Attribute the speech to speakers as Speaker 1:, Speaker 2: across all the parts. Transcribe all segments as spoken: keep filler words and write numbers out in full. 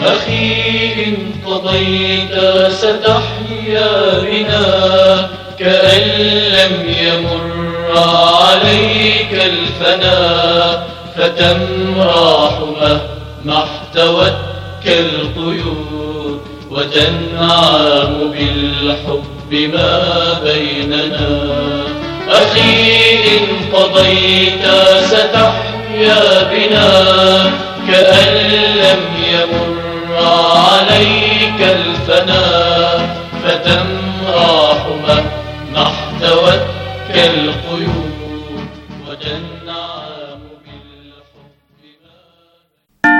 Speaker 1: أخي إن قضيت ستحيا بنا كأن لم يمر عليك الفنا، فتمرح مهما احتوتك القيود وتنعم بالحب ما بيننا. أخي إن قضيت ستحيا بنا كأن لم يمر عليك الفنا، فتمرح مهما احتوتك القيود وتنعم بالحب ما.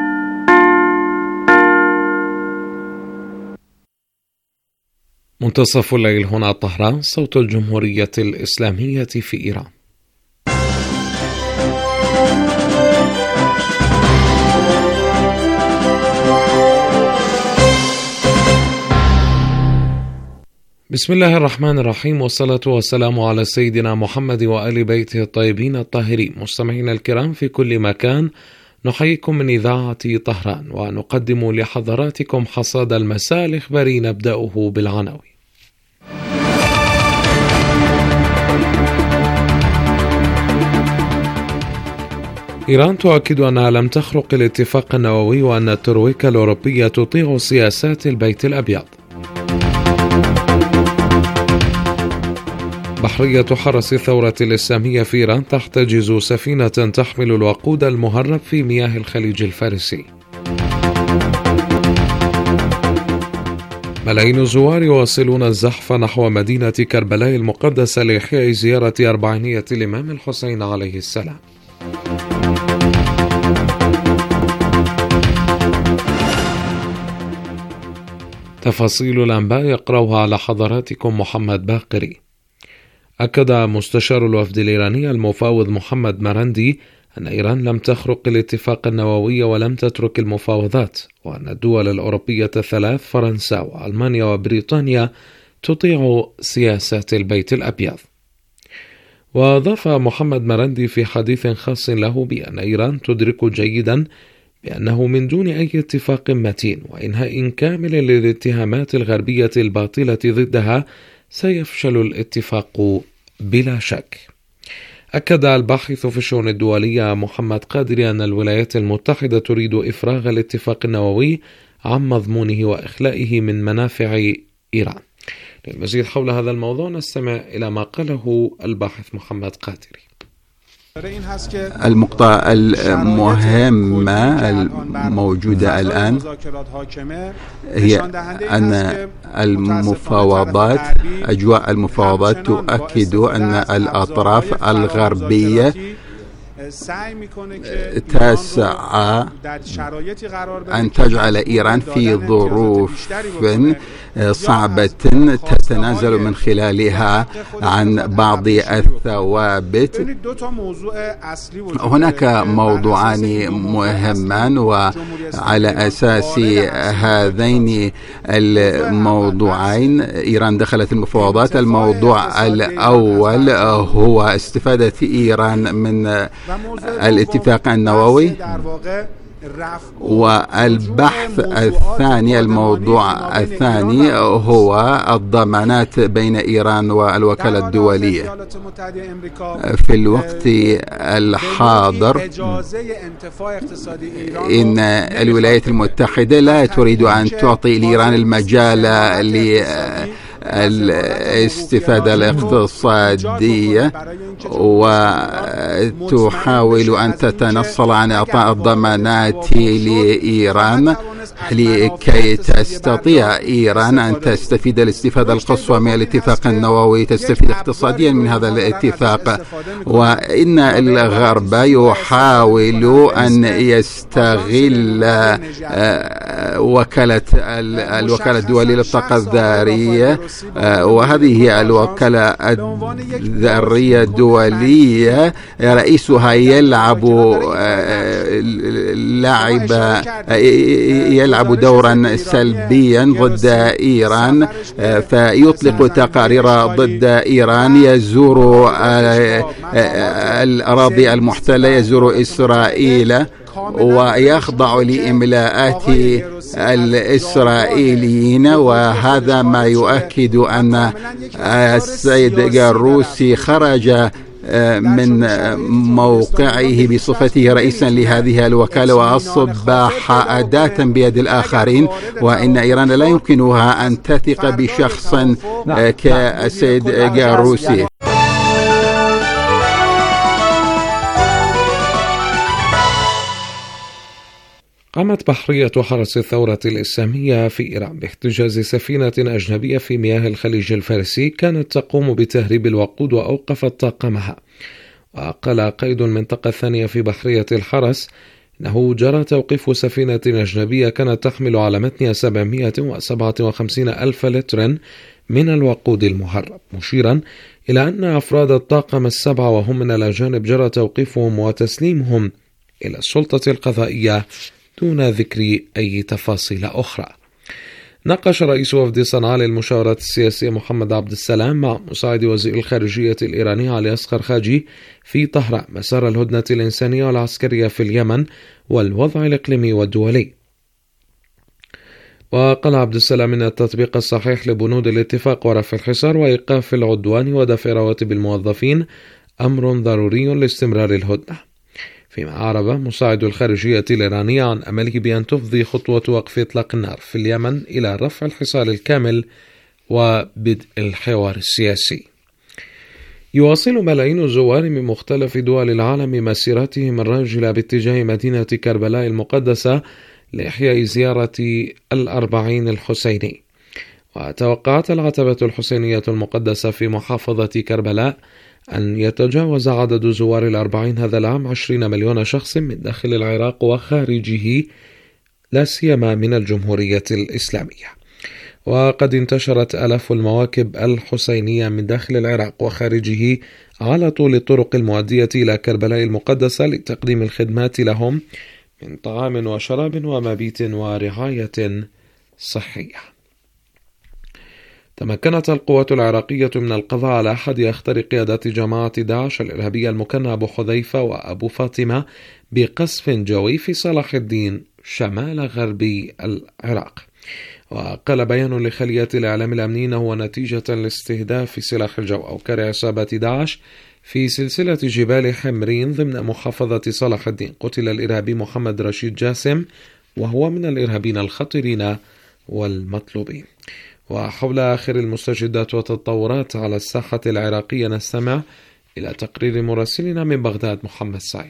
Speaker 2: منتصف الليل هنا طهران، صوت الجمهورية الإسلامية في إيران. بسم الله الرحمن الرحيم، والصلاة والسلام على سيدنا محمد وآل بيته الطيبين الطاهرين. مستمعينا الكرام في كل مكان، نحييكم من إذاعة طهران ونقدم لحضراتكم حصاد المساء الإخباري، نبدأه بالعناوين. إيران تؤكد أنها لم تخرق الاتفاق النووي وأن الترويكا الأوروبية تطيع سياسات البيت الأبيض. بحرية حرس الثورة الإسلامية في إيران تحتجز سفينة تحمل الوقود المهرب في مياه الخليج الفارسي. ملايين الزوار يواصلون الزحف نحو مدينة كربلاء المقدسة لإحياء زيارة أربعينية الإمام الحسين عليه السلام. تفاصيل الأنباء يقرأها على حضراتكم محمد باقري. أكد مستشار الوفد الإيراني المفاوض محمد مرندي أن إيران لم تخرق الاتفاق النووي ولم تترك المفاوضات، وأن الدول الأوروبية الثلاث فرنسا وألمانيا وبريطانيا تطيع سياسات البيت الأبيض. وأضاف محمد مرندي في حديث خاص له بأن إيران تدرك جيدا بأنه من دون أي اتفاق متين وإنهاء كامل للاتهامات الغربية الباطلة ضدها سيفشل الاتفاق بلا شك. أكد الباحث في الشؤون الدولية محمد قادري أن الولايات المتحدة تريد إفراغ الاتفاق النووي عن مضمونه وإخلائه من منافع إيران. للمزيد حول هذا الموضوع نستمع إلى ما قاله الباحث محمد قادري.
Speaker 3: المقطع المهمة الموجودة الآن هي أن المفاوضات أجواء المفاوضات تؤكد أن الأطراف الغربية تسعى أن تجعل إيران في ظروف صعبة تتنازل من خلالها عن بعض الثوابت. هناك موضوعان مهمان، وعلى أساس هذين الموضوعين إيران دخلت المفاوضات. الموضوع الأول هو استفادة إيران من الاتفاق النووي، والبحث الثاني الموضوع الثاني هو الضمانات بين إيران والوكالة الدولية. في الوقت الحاضر إن الولايات المتحدة لا تريد أن تعطي لإيران المجال ل الاستفادة الاقتصادية، وتحاول أن تتنصل عن إعطاء الضمانات لإيران لكي تستطيع إيران أن تستفيد الاستفادة القصوى من الاتفاق النووي، تستفيد اقتصاديا من هذا الاتفاق. وإن الغرب يحاول أن يستغل وكالة الوكالة الدولية للطاقة الذرية، وهذه هي الوكالة الذرية الدولية رئيسها يلعب لعب يلعب دورا سلبيا ضد إيران، فيطلق تقارير ضد إيران، يزور الأراضي المحتلة، يزور إسرائيل، ويخضع لإملاءات الإسرائيليين، وهذا ما يؤكد أن السيد جاروسي خرج من موقعه بصفته رئيسا لهذه الوكالة وأصبح أداة بيد الآخرين، وإن إيران لا يمكنها أن تثق بشخص كالسيد جاروسي.
Speaker 2: قامت بحرية حرس الثورة الإسلامية في إيران باحتجاز سفينة أجنبية في مياه الخليج الفارسي كانت تقوم بتهريب الوقود وأوقفت طاقمها. وقال قائد المنطقة الثانية في بحرية الحرس إنه جرى توقيف سفينة أجنبية كانت تحمل على متنها سبعمائة وسبعة وخمسين ألف لتر من الوقود المهرب، مشيرا إلى أن أفراد الطاقم السبعة وهم من الأجانب جرى توقيفهم وتسليمهم إلى السلطة القضائية دون ذكر أي تفاصيل أخرى. ناقش رئيس وفد صنعاء للمشاورات السياسية محمد عبد السلام مع مساعد وزير الخارجية الإيراني علي أصغر خاجي في طهران مسار الهدنة الإنسانية والعسكرية في اليمن والوضع الإقليمي والدولي. وقال عبد السلام إن التطبيق الصحيح لبنود الاتفاق ورفع الحصار وإيقاف العدوان ودفع رواتب الموظفين أمر ضروري لاستمرار الهدنة، فيما أعرب مساعد الخارجية الإيرانية عن أمله بأن تفضي خطوة وقف إطلاق النار في اليمن إلى رفع الحصار الكامل وبدء الحوار السياسي. يواصل ملايين الزوار من مختلف دول العالم مسيرتهم الراجلة باتجاه مدينة كربلاء المقدسة لإحياء زيارة الأربعين الحسيني. وتوقعت العتبة الحسينية المقدسة في محافظة كربلاء أن يتجاوز عدد زوار الأربعين هذا العام عشرين مليون شخص من داخل العراق وخارجه، لا سيما من الجمهورية الإسلامية. وقد انتشرت آلاف المواكب الحسينية من داخل العراق وخارجه على طول الطرق المؤدية إلى كربلاء المقدسة لتقديم الخدمات لهم من طعام وشراب ومبيت ورعاية صحية. تمكنت القوات العراقية من القضاء على أحد أخطر قيادات جماعة داعش الإرهابية المكنى أبو حذيفة وأبو فاطمة بقصف جوي في صلاح الدين شمال غربي العراق. وقال بيان لخلية الإعلام الأمني أنه نتيجة لاستهداف سلاح الجو أو كار عصابة داعش في سلسلة جبال حمرين ضمن محافظة صلاح الدين قتل الإرهابي محمد رشيد جاسم، وهو من الإرهابيين الخطيرين والمطلوبين. وحول آخر المستجدات والتطورات على الساحة العراقية نستمع إلى تقرير مراسلنا من بغداد محمد سعيد.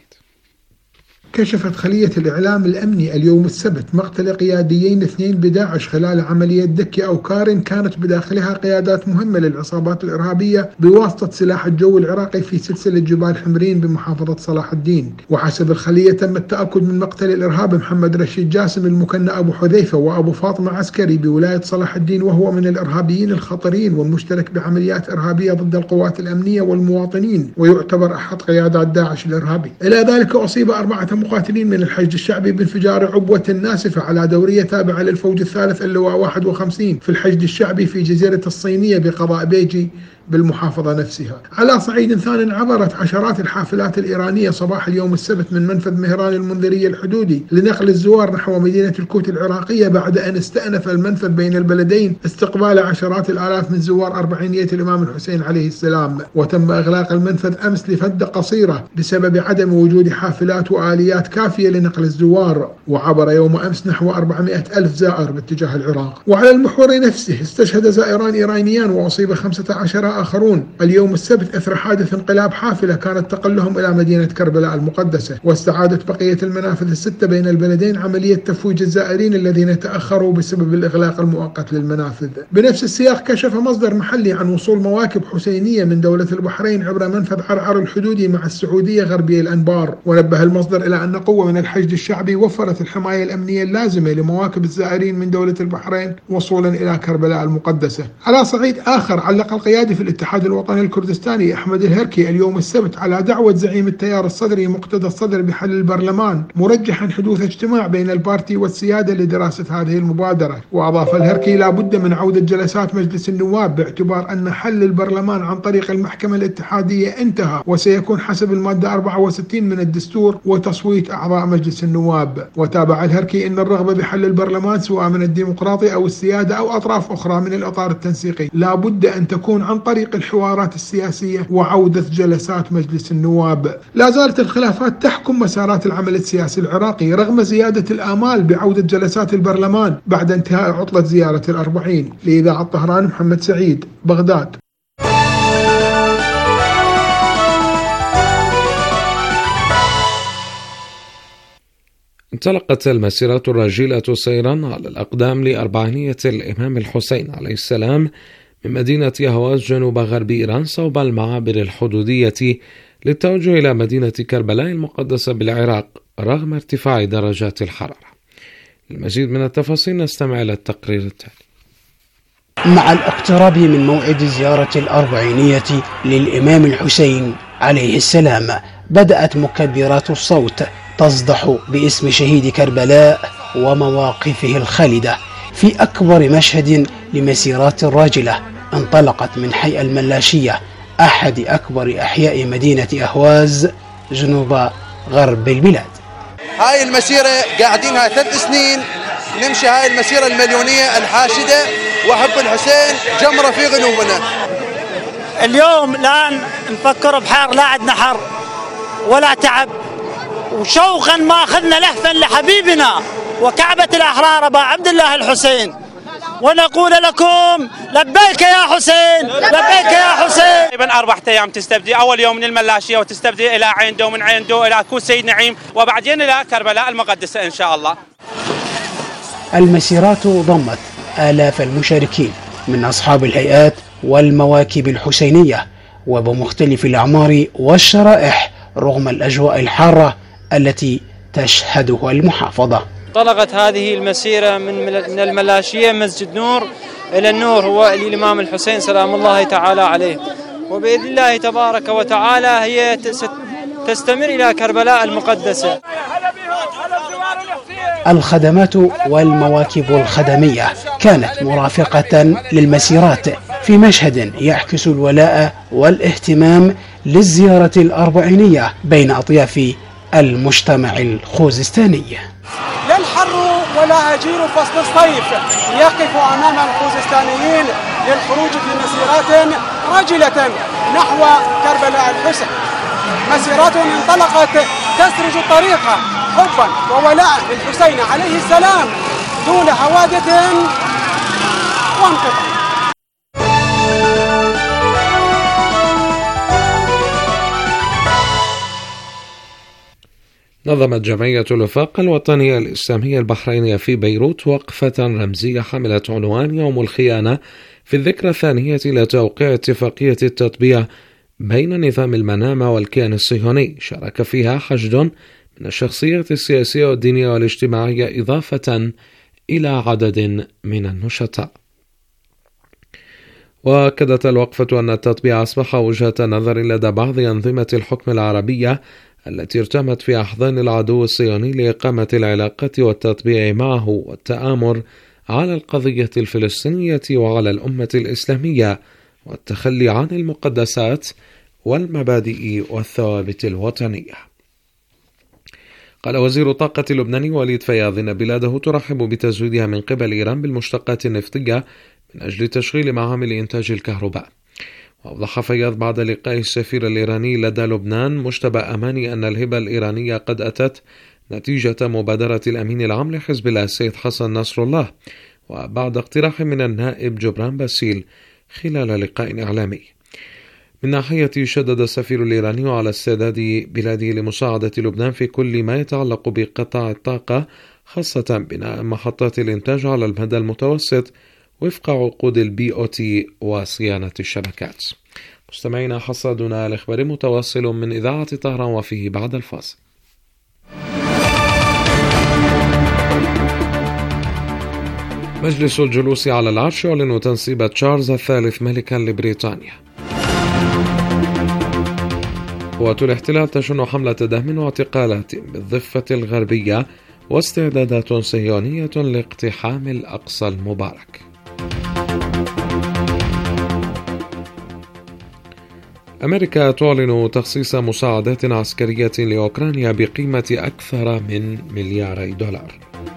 Speaker 4: كشفت خلية الإعلام الأمني اليوم السبت مقتل قياديين اثنين بداعش خلال عملية دكي أو كارن كانت بداخلها قيادات مهمة للعصابات الإرهابية بواسطة سلاح الجو العراقي في سلسلة جبال حمرين بمحافظة صلاح الدين. وحسب الخلية تم التأكد من مقتل الإرهابي محمد رشيد جاسم المكنى أبو حذيفة وأبو فاطمة عسكري بولاية صلاح الدين، وهو من الإرهابيين الخطرين والمشترك بعمليات إرهابية ضد القوات الأمنية والمواطنين، ويعتبر أحد قيادات داعش الإرهابي. إلى ذلك أصيب أربعة مقاتلين من الحشد الشعبي بانفجار عبوة ناسفة على دورية تابعة للفوج الثالث اللواء واحد وخمسين في الحشد الشعبي في جزيرة الصينية بقضاء بيجي بالمحافظة نفسها. على صعيد ثاني، عبرت عشرات الحافلات الإيرانية صباح اليوم السبت من منفذ مهران المنذرية الحدودي لنقل الزوار نحو مدينة الكوت العراقية بعد أن استأنف المنفذ بين البلدين استقبال عشرات الآلاف من زوار أربعينية الإمام الحسين عليه السلام. وتم إغلاق المنفذ أمس لفترة قصيرة بسبب عدم وجود حافلات وآليات كافية لنقل الزوار. وعبر يوم أمس نحو أربعمائة ألف زائر باتجاه العراق. وعلى المحور نفسه استشهد زائران إيرانيان وأصيب خمسة عشر آخرون اليوم السبت أثر حادث انقلاب حافلة كانت تقلهم إلى مدينة كربلاء المقدسة. واستعادت بقية المنافذ الستة بين البلدين عملية تفويج الزائرين الذين تأخروا بسبب الإغلاق المؤقت للمنافذ. بنفس السياق كشف مصدر محلي عن وصول مواكب حسينية من دولة البحرين عبر منفذ عرعر الحدودي مع السعودية غربي الأنبار. ونبه المصدر إلى أن قوة من الحشد الشعبي وفرت الحماية الأمنية اللازمة لمواكب الزائرين من دولة البحرين وصولا إلى كربلاء المقدسة. على صعيد آخر، علق القيادي في الاتحاد الوطني الكردستاني أحمد الهركي اليوم السبت على دعوة زعيم التيار الصدري مقتدى الصدر بحل البرلمان، مرجحا حدوث اجتماع بين البارتي والسيادة لدراسة هذه المبادرة. وأضاف الهركي لا بد من عودة جلسات مجلس النواب باعتبار أن حل البرلمان عن طريق المحكمة الاتحادية انتهى وسيكون حسب المادة أربعة وستين من الدستور وتصويت أعضاء مجلس النواب. وتابع الهركي أن الرغبة بحل البرلمان سواء من الديمقراطي أو السيادة أو أطراف أخرى من الإطار التنسيقي لا بد أن تكون عن طريق الحوارات السياسية وعودة جلسات مجلس النواب. لا زالت الخلافات تحكم مسارات العمل السياسي العراقي رغم زيادة الآمال بعودة جلسات البرلمان بعد انتهاء عطلة زيارة الأربعين. لإذاعة طهران محمد سعيد، بغداد.
Speaker 2: انطلقت المسيرة الراجلة سيرا على الأقدام لأربعينية الإمام الحسين عليه السلام من مدينة أهواز جنوب غرب إيران صوب المعابر الحدودية للتوجه إلى مدينة كربلاء المقدسة بالعراق رغم ارتفاع درجات الحرارة. المزيد من التفاصيل نستمع إلى التقرير التالي.
Speaker 5: مع الاقتراب من موعد زيارة الأربعينية للإمام الحسين عليه السلام بدأت مكبرات الصوت تصدح باسم شهيد كربلاء ومواقفه الخالدة في أكبر مشهد لمسيرات راجلة انطلقت من حي الملاشية أحد أكبر أحياء مدينة أهواز جنوب غرب البلاد.
Speaker 6: هاي المسيرة قاعدينها ثلاث سنين نمشي هاي المسيرة المليونية الحاشدة وحب الحسين جمرة في قلوبنا.
Speaker 7: اليوم لا نفكر بحر، لا عندنا حر ولا تعب، وشوقا ما أخذنا لهفا لحبيبنا وكعبة الأحرار أبا عبد الله الحسين، ونقول لكم لبيك يا حسين، لبيك يا حسين.
Speaker 8: تقريبا أربعة أيام تستبدي، أول يوم من الملاشية وتستبدي إلى عيندو، من عيندو إلى كوس سيد نعيم، وبعدين إلى كربلاء المقدسة إن شاء الله.
Speaker 5: المسيرات ضمت آلاف المشاركين من أصحاب الهيئات والمواكب الحسينية وبمختلف الأعمار والشرائح رغم الأجواء الحارة التي تشهدها المحافظة.
Speaker 9: انطلقت هذه المسيرة من من الملاشية مسجد نور إلى النور هو الإمام الحسين سلام الله تعالى عليه، وبإذن الله تبارك وتعالى هي تستمر إلى كربلاء المقدسة.
Speaker 5: الخدمات والمواكب الخدمية كانت مرافقة للمسيرات في مشهد يعكس الولاء والاهتمام للزيارة الأربعينية بين أطياف المجتمع الخوزستاني.
Speaker 10: لا الحر ولا هجير فصل الصيف يقف أمام الخوزستانيين للخروج في مسيرات راجلة نحو كربلاء الحسين، مسيرات انطلقت تسرج الطريق حبا وولاء للحسين عليه السلام دون حوادث وانقطاع.
Speaker 2: نظمت جمعية الوفاق الوطنية الإسلامية البحرينية في بيروت وقفة رمزية حملت عنوان يوم الخيانة في الذكرى الثانية لتوقيع اتفاقية التطبيع بين نظام المنامة والكيان الصهيوني. شارك فيها حشد من الشخصيات السياسية والدينية والاجتماعية إضافة إلى عدد من النشطاء. وأكدت الوقفة أن التطبيع أصبح وجهة نظر لدى بعض أنظمة الحكم العربية التي ارتمت في أحضان العدو الصهيوني لإقامة العلاقات والتطبيع معه والتآمر على القضية الفلسطينية وعلى الأمة الإسلامية والتخلي عن المقدسات والمبادئ والثوابت الوطنية. قال وزير الطاقة اللبناني وليد فياض إن بلاده ترحب بتزويدها من قبل إيران بالمشتقات النفطية من أجل تشغيل معامل إنتاج الكهرباء. وأوضح فياض بعد لقاء السفير الإيراني لدى لبنان مجتبى أماني أن الهبة الإيرانية قد أتت نتيجة مبادرة الأمين العام لحزب الله السيد حسن نصر الله وبعد اقتراح من النائب جبران باسيل خلال لقاء إعلامي. من ناحية شدد السفير الإيراني على استعداد بلاده لمساعدة لبنان في كل ما يتعلق بقطاع الطاقة خاصة بناء محطات الإنتاج على المدى المتوسط وفق عقود البي أو تي وصيانة الشبكات. مستمعينا حصادنا الإخباري متواصل من إذاعة طهران وفيه بعد الفاصل. مجلس الجلوس على العرش يعلن تنصيب تشارلز الثالث ملكا لبريطانيا. قوات الاحتلال تشن حملة دهم واعتقالات بالضفة الغربية واستعدادات صهيونية لاقتحام الأقصى المبارك. أمريكا تعلن تخصيص مساعدات عسكرية لأوكرانيا بقيمة أكثر من ملياري دولار.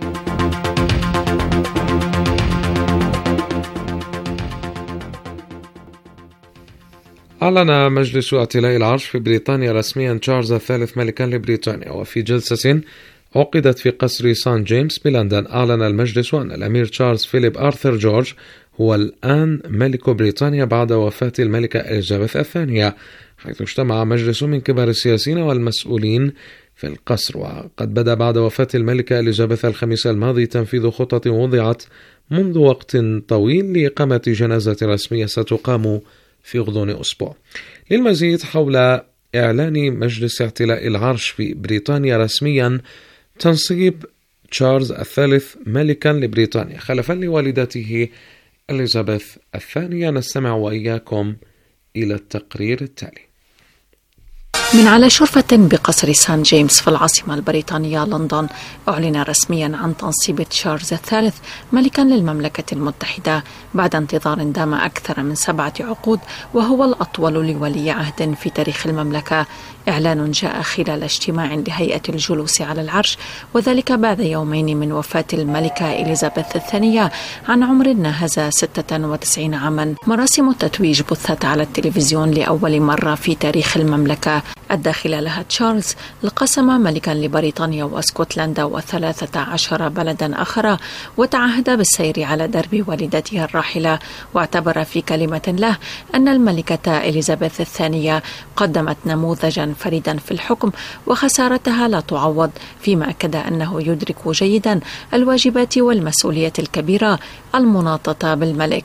Speaker 2: أعلن مجلس اعتلاء العرش في بريطانيا رسميا تشارلز الثالث ملكا لبريطانيا، وفي جلسة عقدت في قصر سان جيمس بلندن أعلن المجلس أن الأمير تشارلز فيليب آرثر جورج هو الآن ملك بريطانيا بعد وفاة الملكة إليزابيث الثانية، حيث اجتمع مجلس من كبار السياسيين والمسؤولين في القصر. وقد بدأ بعد وفاة الملكة إليزابيث الخميس الماضي تنفيذ خطط وضعت منذ وقت طويل لإقامة جنازة رسمية ستقام في غضون أسبوع. للمزيد حول إعلان مجلس اعتلاء العرش في بريطانيا رسميا تنصيب تشارلز الثالث ملكا لبريطانيا خلفا لوالدته إليزابيث الثانية، نستمع وإياكم إلى التقرير التالي.
Speaker 11: من على شرفة بقصر سان جيمس في العاصمة البريطانية لندن، أعلن رسميا عن تنصيب تشارلز الثالث ملكا للمملكة المتحدة بعد انتظار دام أكثر من سبعة عقود، وهو الأطول لولي عهد في تاريخ المملكة. إعلان جاء خلال اجتماع لهيئة الجلوس على العرش، وذلك بعد يومين من وفاة الملكة إليزابيث الثانية عن عمر ناهز ستة وتسعين عاما. مراسم التتويج بثت على التلفزيون لأول مرة في تاريخ المملكة، أدى خلالها تشارلز القسم ملكا لبريطانيا واسكتلندا وثلاثة عشر بلدا آخر، وتعهد بالسير على درب والدته الراحلة، واعتبر في كلمة له أن الملكة إليزابيث الثانية قدمت نموذجا فريدا في الحكم وخسارتها لا تعوض، فيما أكد أنه يدرك جيدا الواجبات والمسؤولية الكبيرة المناطة بالملك.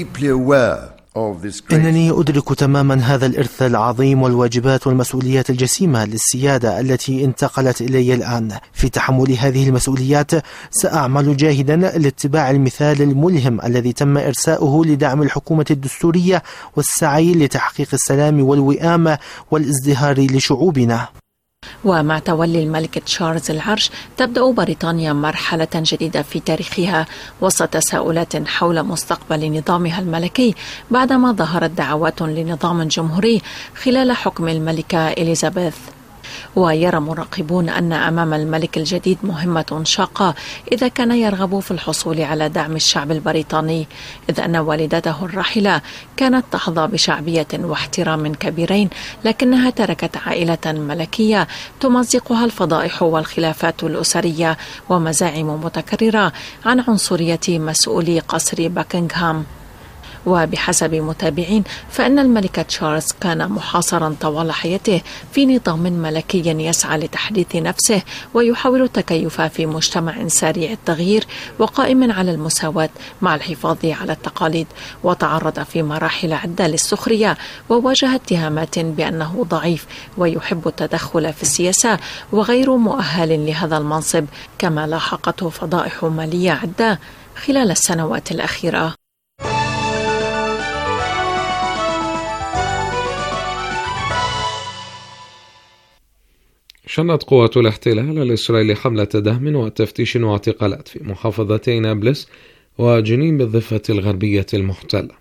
Speaker 12: إنني أدرك تماما هذا الإرث العظيم والواجبات والمسؤوليات الجسيمة للسيادة التي انتقلت إلي الآن. في تحمل هذه المسؤوليات سأعمل جاهدا لاتباع المثال الملهم الذي تم إرساؤه لدعم الحكومة الدستورية والسعي لتحقيق السلام والوئام والازدهار لشعوبنا.
Speaker 11: ومع تولي الملك تشارلز العرش تبدأ بريطانيا مرحلة جديدة في تاريخها وسط تساؤلات حول مستقبل نظامها الملكي، بعدما ظهرت دعوات لنظام جمهوري خلال حكم الملكة إليزابيث. ويرى مراقبون أن أمام الملك الجديد مهمة شاقة إذا كان يرغب في الحصول على دعم الشعب البريطاني، إذ أن والدته الراحلة كانت تحظى بشعبية واحترام كبيرين، لكنها تركت عائلة ملكية تمزقها الفضائح والخلافات الأسرية ومزاعم متكررة عن عنصرية مسؤولي قصر باكنغهام. وبحسب متابعين فإن الملك تشارلز كان محاصرا طوال حياته في نظام ملكي يسعى لتحديث نفسه ويحاول التكيف في مجتمع سريع التغيير وقائم على المساواة مع الحفاظ على التقاليد، وتعرض في مراحل عدة للسخرية وواجه اتهامات بأنه ضعيف ويحب التدخل في السياسة وغير مؤهل لهذا المنصب، كما لاحقته فضائح مالية عدة خلال السنوات الأخيرة.
Speaker 2: شنت قوات الاحتلال الإسرائيلي حملة دهم وتفتيش واعتقالات في محافظتي نابلس وجنين بالضفة الغربية المحتلة.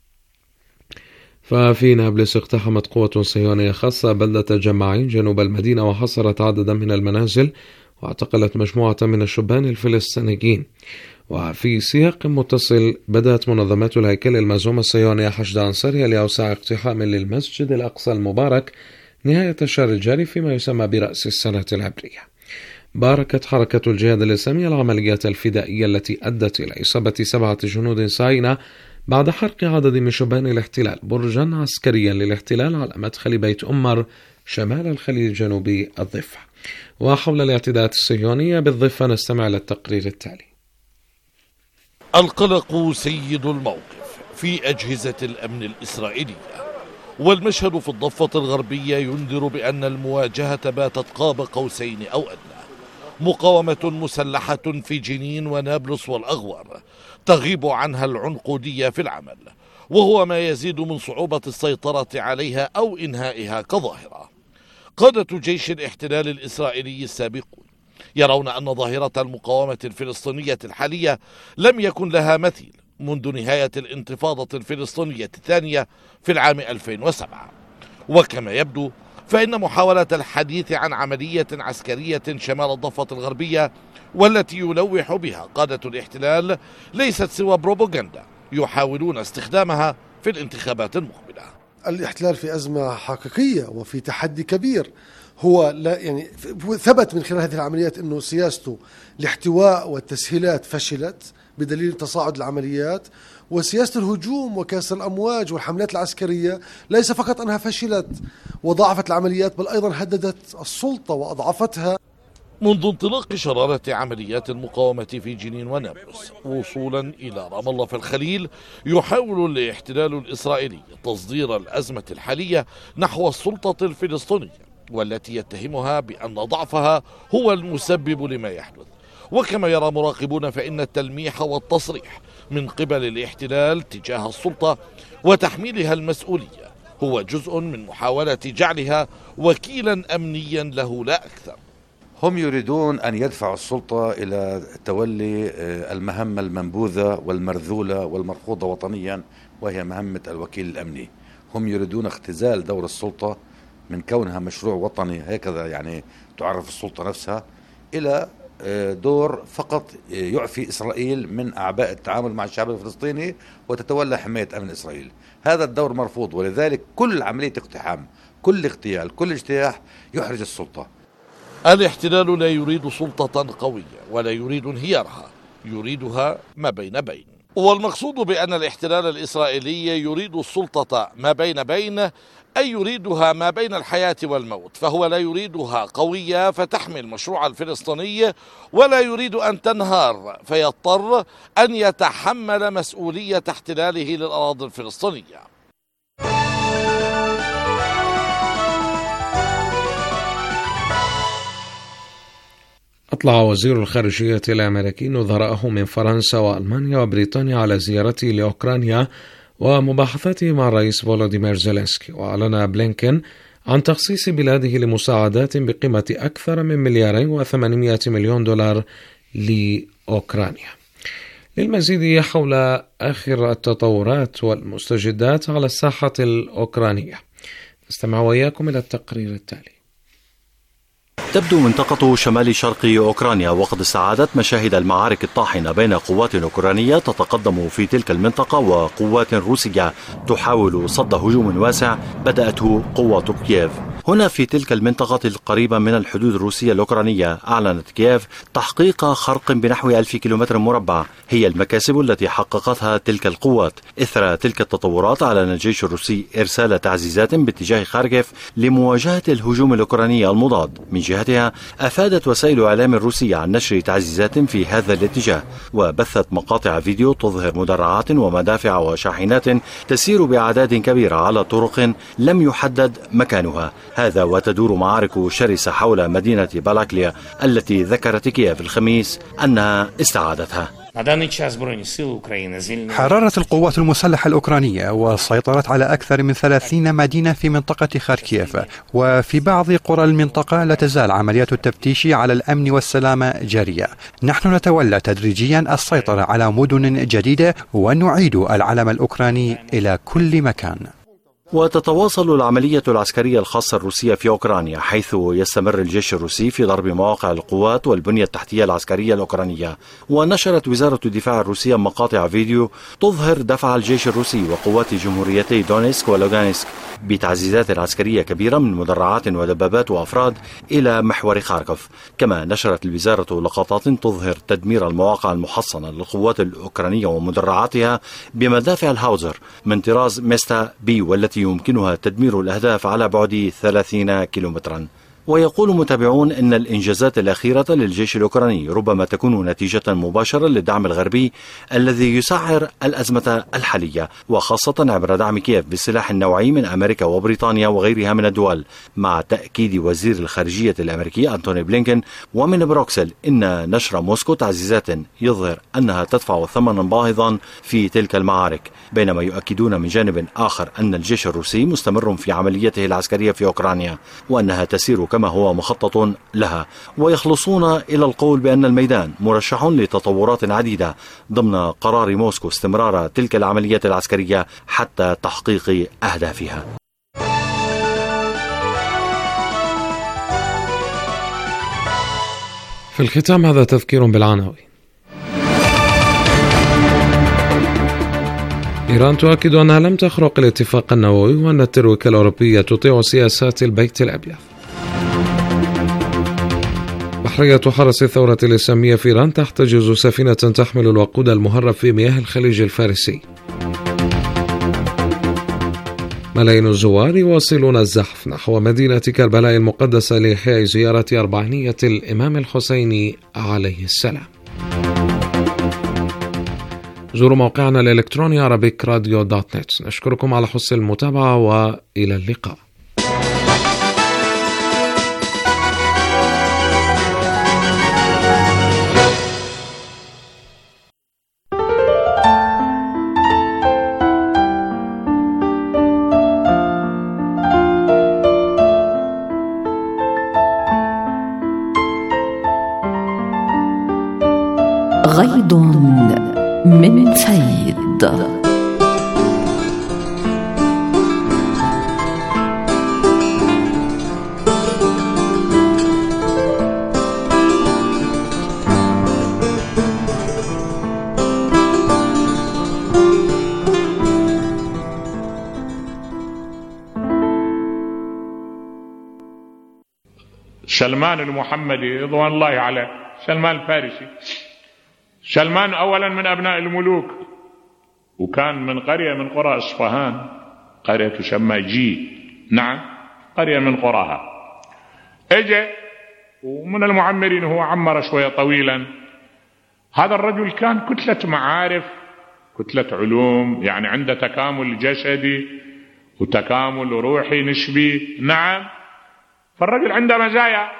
Speaker 2: ففي نابلس اقتحمت قوة صهيونية خاصة بلدة جماعين جنوب المدينة وحصرت عددا من المنازل واعتقلت مجموعة من الشبان الفلسطينيين. وفي سياق متصل بدأت منظمات الهيكل المزعوم الصهيوني حشد أنصارها لأوسع اقتحام للمسجد الأقصى المبارك نهاية الشهر الجاري فيما يسمى برأس السنة العبرية. باركت حركة الجهاد الإسلامي العمليات الفدائية التي أدت إلى إصابة سبعة جنود صهاينة بعد حرق عدد من شبان الاحتلال برجا عسكريا للاحتلال على مدخل بيت أمر شمال الخليل الجنوبي الضفة. وحول الاعتداءات الصهيونية بالضفة نستمع إلى التقرير التالي.
Speaker 13: القلق سيد الموقف في أجهزة الأمن الإسرائيلية، والمشهد في الضفة الغربية ينذر بأن المواجهة باتت قاب قوسين أو أدنى. مقاومة مسلحة في جنين ونابلس والأغوار تغيب عنها العنقودية في العمل، وهو ما يزيد من صعوبة السيطرة عليها أو إنهائها كظاهرة. قادة جيش الاحتلال الإسرائيلي السابقون يرون أن ظاهرة المقاومة الفلسطينية الحالية لم يكن لها مثيل منذ نهاية الانتفاضة الفلسطينية الثانية في العام ألفين وسبعة. وكما يبدو فإن محاولة الحديث عن عملية عسكرية شمال الضفة الغربية والتي يلوح بها قادة الاحتلال ليست سوى بروباغندا يحاولون استخدامها في الانتخابات المقبلة.
Speaker 14: الاحتلال في أزمة حقيقية وفي تحدي كبير. هو لا يعني ثبت من خلال هذه العمليات أنه سياسته الاحتواء والتسهيلات فشلت بدليل تصاعد العمليات، وسياسة الهجوم وكسر الأمواج والحملات العسكرية ليس فقط أنها فشلت وضاعفت العمليات، بل أيضا هددت السلطة وأضعفتها.
Speaker 13: منذ انطلاق شرارة عمليات المقاومة في جنين ونابلس وصولا إلى رام الله في الخليل، يحاول الاحتلال الإسرائيلي تصدير الأزمة الحالية نحو السلطة الفلسطينية والتي يتهمها بأن ضعفها هو المسبب لما يحدث. وكما يرى مراقبون فإن التلميح والتصريح من قبل الاحتلال تجاه السلطة وتحميلها المسؤولية هو جزء من محاولة جعلها وكيلا أمنيا له لا أكثر.
Speaker 15: هم يريدون أن يدفعوا السلطة إلى تولي المهمة المنبوذة والمرذولة والمرفوضة وطنيا، وهي مهمة الوكيل الأمني. هم يريدون اختزال دور السلطة من كونها مشروع وطني، هكذا يعني تعرف السلطة نفسها، إلى دور فقط يعفي إسرائيل من أعباء التعامل مع الشعب الفلسطيني وتتولى حماية أمن إسرائيل. هذا الدور مرفوض، ولذلك كل عملية اقتحام، كل اغتيال، كل اجتياح يحرج السلطة.
Speaker 13: الاحتلال لا يريد سلطة قوية ولا يريد انهيارها، يريدها ما بين بين. والمقصود بأن الاحتلال الإسرائيلي يريد السلطة ما بين بين أي يريدها ما بين الحياة والموت، فهو لا يريدها قوية فتحمي المشروع الفلسطيني، ولا يريد أن تنهار فيضطر أن يتحمل مسؤولية احتلاله للأراضي الفلسطينية.
Speaker 2: أطلع وزير الخارجية الأمريكي نظراءه من فرنسا وألمانيا وبريطانيا على زيارته لأوكرانيا ومباحثاته مع الرئيس فولوديمير زيلينسكي. وأعلن بلينكن عن تخصيص بلاده لمساعدات بقيمة أكثر من مليارين وثمانمائة مليون دولار لأوكرانيا. للمزيد حول آخر التطورات والمستجدات على الساحة الأوكرانية نستمع وإياكم إلى التقرير التالي.
Speaker 16: تبدو منطقة شمال شرق أوكرانيا وقد استعادت مشاهد المعارك الطاحنة بين قوات أوكرانية تتقدم في تلك المنطقة وقوات روسية تحاول صد هجوم واسع بدأته قوات كييف. هنا في تلك المنطقة القريبة من الحدود الروسية الأوكرانية أعلنت كييف تحقيق خرق بنحو ألف كيلومتر مربع، هي المكاسب التي حققتها تلك القوات. إثر تلك التطورات أعلن الجيش الروسي إرسال تعزيزات باتجاه خاركيف لمواجهة الهجوم الأوكراني المضاد. من جهتها أفادت وسائل إعلام الروسية عن نشر تعزيزات في هذا الاتجاه، وبثت مقاطع فيديو تظهر مدرعات ومدافع وشاحنات تسير بأعداد كبيرة على طرق لم يحدد مكانها. هذا وتدور معارك شرسة حول مدينة بالاكليا التي ذكرت كييف الخميس أنها استعادتها.
Speaker 17: حررت القوات المسلحة الأوكرانية والسيطرت على أكثر من ثلاثين مدينة في منطقة خاركيف، وفي بعض قرى المنطقة لا تزال عمليات التفتيش على الأمن والسلامة جارية. نحن نتولى تدريجيا السيطرة على مدن جديدة ونعيد العلم الأوكراني إلى كل مكان.
Speaker 16: وتتواصل العملية العسكرية الخاصة الروسية في أوكرانيا، حيث يستمر الجيش الروسي في ضرب مواقع القوات والبنية التحتية العسكرية الأوكرانية. ونشرت وزارة الدفاع الروسية مقاطع فيديو تظهر دفع الجيش الروسي وقوات جمهوريتي دونيسك ولوغانسك بتعزيزات عسكرية كبيرة من مدرعات ودبابات وأفراد إلى محور خاركوف. كما نشرت الوزارة لقطات تظهر تدمير المواقع المحصنة للقوات الأوكرانية ومدرعاتها بمدافع الهاوزر من طراز ميستا بي، والتي يمكنها تدمير الأهداف على بعد ثلاثين كيلومترا. ويقول متابعون إن الإنجازات الأخيرة للجيش الأوكراني ربما تكون نتيجة مباشرة للدعم الغربي الذي يسعر الأزمة الحالية، وخاصة عبر دعم كييف بالسلاح النوعي من أمريكا وبريطانيا وغيرها من الدول، مع تأكيد وزير الخارجية الأمريكي أنتوني بلينكن ومن بروكسل إن نشر موسكو تعزيزات يظهر أنها تدفع ثمنا باهظا في تلك المعارك، بينما يؤكدون من جانب آخر أن الجيش الروسي مستمر في عمليته العسكرية في أوكرانيا وأنها تسير كما هو مخطط لها، ويخلصون إلى القول بأن الميدان مرشح لتطورات عديدة ضمن قرار موسكو استمرار تلك العمليات العسكرية حتى تحقيق أهدافها.
Speaker 2: في الختام هذا تذكير بالعناوين. إيران تؤكد أنها لم تخرق الاتفاق النووي وأن الترويكا الأوروبية تطيع سياسات البيت الأبيض. بحرية حرس الثورة الإسلامية في إيران تحتجز سفينة تحمل الوقود المهرب في مياه الخليج الفارسي. ملايين الزوار يواصلون الزحف نحو مدينة كربلاء المقدسة لإحياء زيارة أربعينية الإمام الحسين عليه السلام. زوروا موقعنا الإلكتروني عربيك راديو دوت نت. نشكركم على حسن المتابعة وإلى اللقاء.
Speaker 18: غيض من فيض.
Speaker 19: سلمان المحمدي رضوان الله عليه، سلمان الفارسي. سلمان أولا من أبناء الملوك، وكان من قرية من قرى إصفهان، قرية تسمى جي، نعم قرية من قراها. اجى ومن المعمرين، هو عمر شوية طويلا. هذا الرجل كان كتلة معارف، كتلة علوم، يعني عنده تكامل جسدي وتكامل روحي نسبي، نعم. فالرجل عنده مزايا.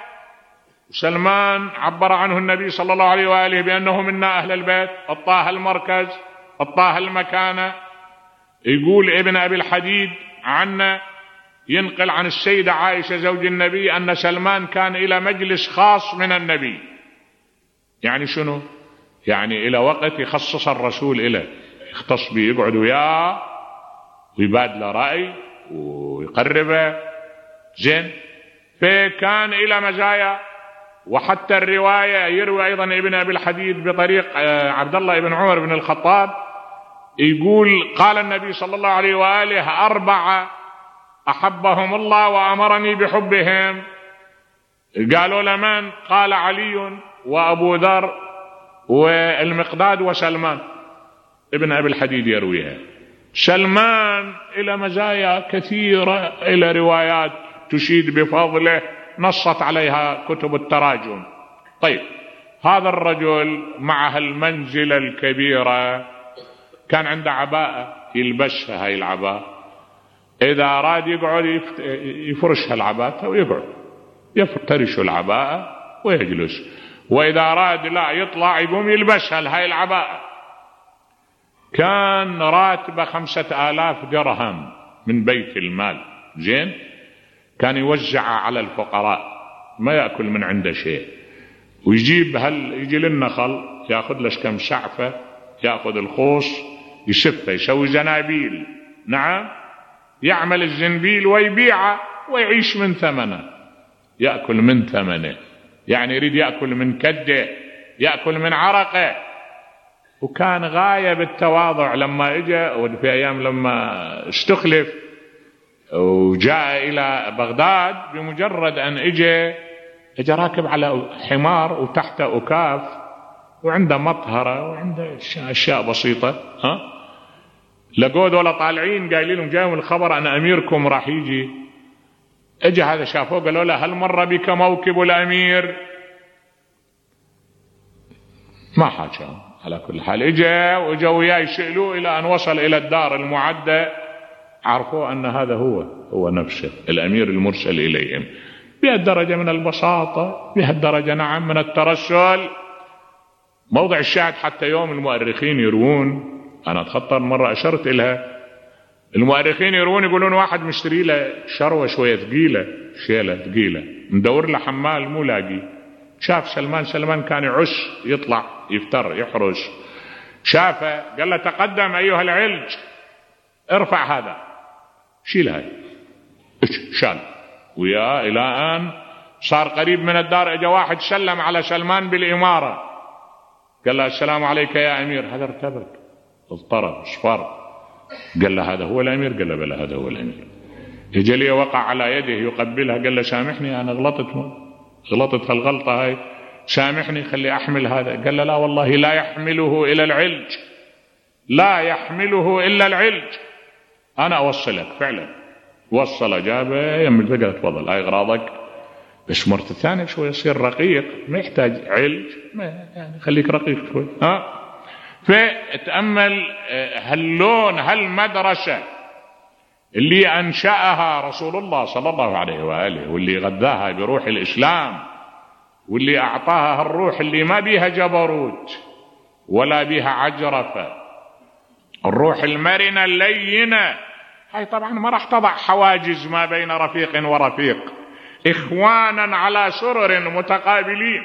Speaker 19: سلمان عبر عنه النبي صلى الله عليه وآله بأنه منا أهل البيت، الطاه المركز، الطاه المكانة. يقول ابن أبي الحديد عنا، ينقل عن السيدة عائشة زوج النبي أن سلمان كان إلى مجلس خاص من النبي. يعني شنو؟ يعني إلى وقت يخصص الرسول إليه، يختص به، يقعد وياه ويبادل رأي ويقربه، زين. فكان إلى مزايا. وحتى الرواية يروي أيضا ابن أبي الحديد بطريق عبد الله بن عمر بن الخطاب، يقول قال النبي صلى الله عليه وآله: أربعة أحبهم الله وأمرني بحبهم. قالوا لمن؟ قال علي وأبو ذر والمقداد وسلمان. ابن أبي الحديد يرويها. سلمان إلى مزايا كثيرة، إلى روايات تشيد بفضله، نصت عليها كتب التراجم. طيب، هذا الرجل مع هالمنزلة الكبيرة كان عنده عباءة يلبسها. هاي العباءة إذا أراد يقعد يفرشها العباءة ويقعد، يفترش العباءة ويجلس. وإذا أراد لا يطلع يقوم يلبسها هاي العباءة. كان راتبه خمسة آلاف درهم من بيت المال، زين. كان يوزعها على الفقراء، ما يأكل من عنده شيء. ويجيب هل يجي للنخل يأخذ لش كم شعفة، يأخذ الخوص يسفه، يسوي زنابيل، نعم. يعمل الزنبيل ويبيعه ويعيش من ثمنه، يأكل من ثمنه. يعني يريد يأكل من كده، يأكل من عرقه. وكان غاية بالتواضع. لما اجى في أيام لما استخلف وجاء إلى بغداد، بمجرد أن اجى اجى راكب على حمار وتحته أكاف وعنده مطهرة وعنده أشياء بسيطة. ها لقوا دولة طالعين قايلين لهم جايهم الخبر أن أميركم راح يجي. اجى هذا شافوه قالوا له هل مر بك موكب الأمير؟ ما حاجة. على كل حال اجى وجوا وياه يسألوه إلى أن وصل إلى الدار المعدة، عرفوا أن هذا هو هو نفسه الأمير المرسل إليهم، بهالدرجة من البساطة، بهالدرجة نعم من الترسل. موضع الشاهد حتى يوم المؤرخين يروون، أنا أتخطر مرة أشرت إلها، المؤرخين يروون يقولون واحد مشتري له شروة شوية ثقيلة، شيلة ثقيلة، ندور له حمال مو لاقي، شاف سلمان، سلمان كان يعش يطلع يفتر يحرس، شافه قال له تقدم أيها العلج، ارفع هذا، شيل هاي، شال ويا إلى أن صار قريب من الدار. اجى واحد سلم على سلمان بالإمارة، قال له السلام عليك يا أمير، هذا ارتبك اضطرب اصفر، قال له هذا هو الأمير؟ قال له بلى هذا هو الأمير. اجى لي وقع على يده يقبلها، قال له سامحني أنا غلطت غلطت هالغلطة هاي، سامحني خلي أحمل هذا. قال له لا والله لا يحمله إلى العلج، لا يحمله إلا العلج، أنا أوصلك. فعلا وصل، جابه يم الفقرة، تفضل هاي أغراضك، بس مرت الثانية شوي يصير رقيق، ما يحتاج علج، ما يعني خليك رقيق شوي. ها فتأمل هاللون هالمدرسة اللي أنشأها رسول الله صلى الله عليه وآله، واللي غذاها بروح الإسلام، واللي أعطاها الروح اللي ما بيها جبروت ولا بيها عجرفة، الروح المرنة اللينة. هاي طبعا ما راح تضع حواجز ما بين رفيق ورفيق، إخوانا على سرر متقابلين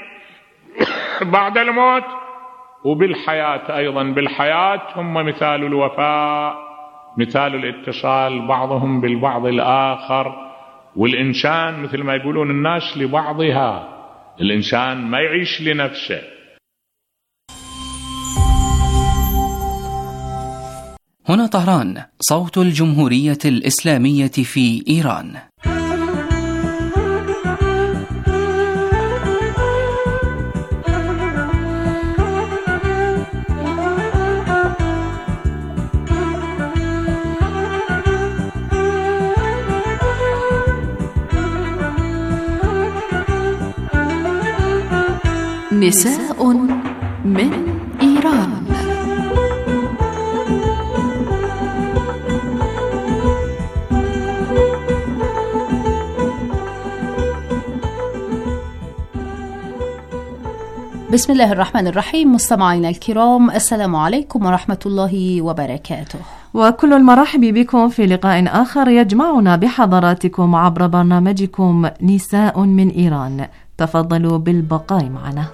Speaker 19: بعد الموت وبالحياة أيضا. بالحياة هم مثال الوفاء، مثال الاتصال، بعضهم بالبعض الآخر. والإنسان مثل ما يقولون الناس لبعضها، الإنسان ما يعيش لنفسه.
Speaker 20: هنا طهران، صوت الجمهورية الإسلامية في إيران.
Speaker 18: نساء من إيران.
Speaker 21: بسم الله الرحمن الرحيم. مستمعينا الكرام، السلام عليكم ورحمة الله وبركاته،
Speaker 22: وكل المرحب بكم في لقاء آخر يجمعنا بحضراتكم عبر برنامجكم نساء من إيران. تفضلوا بالبقاء معنا.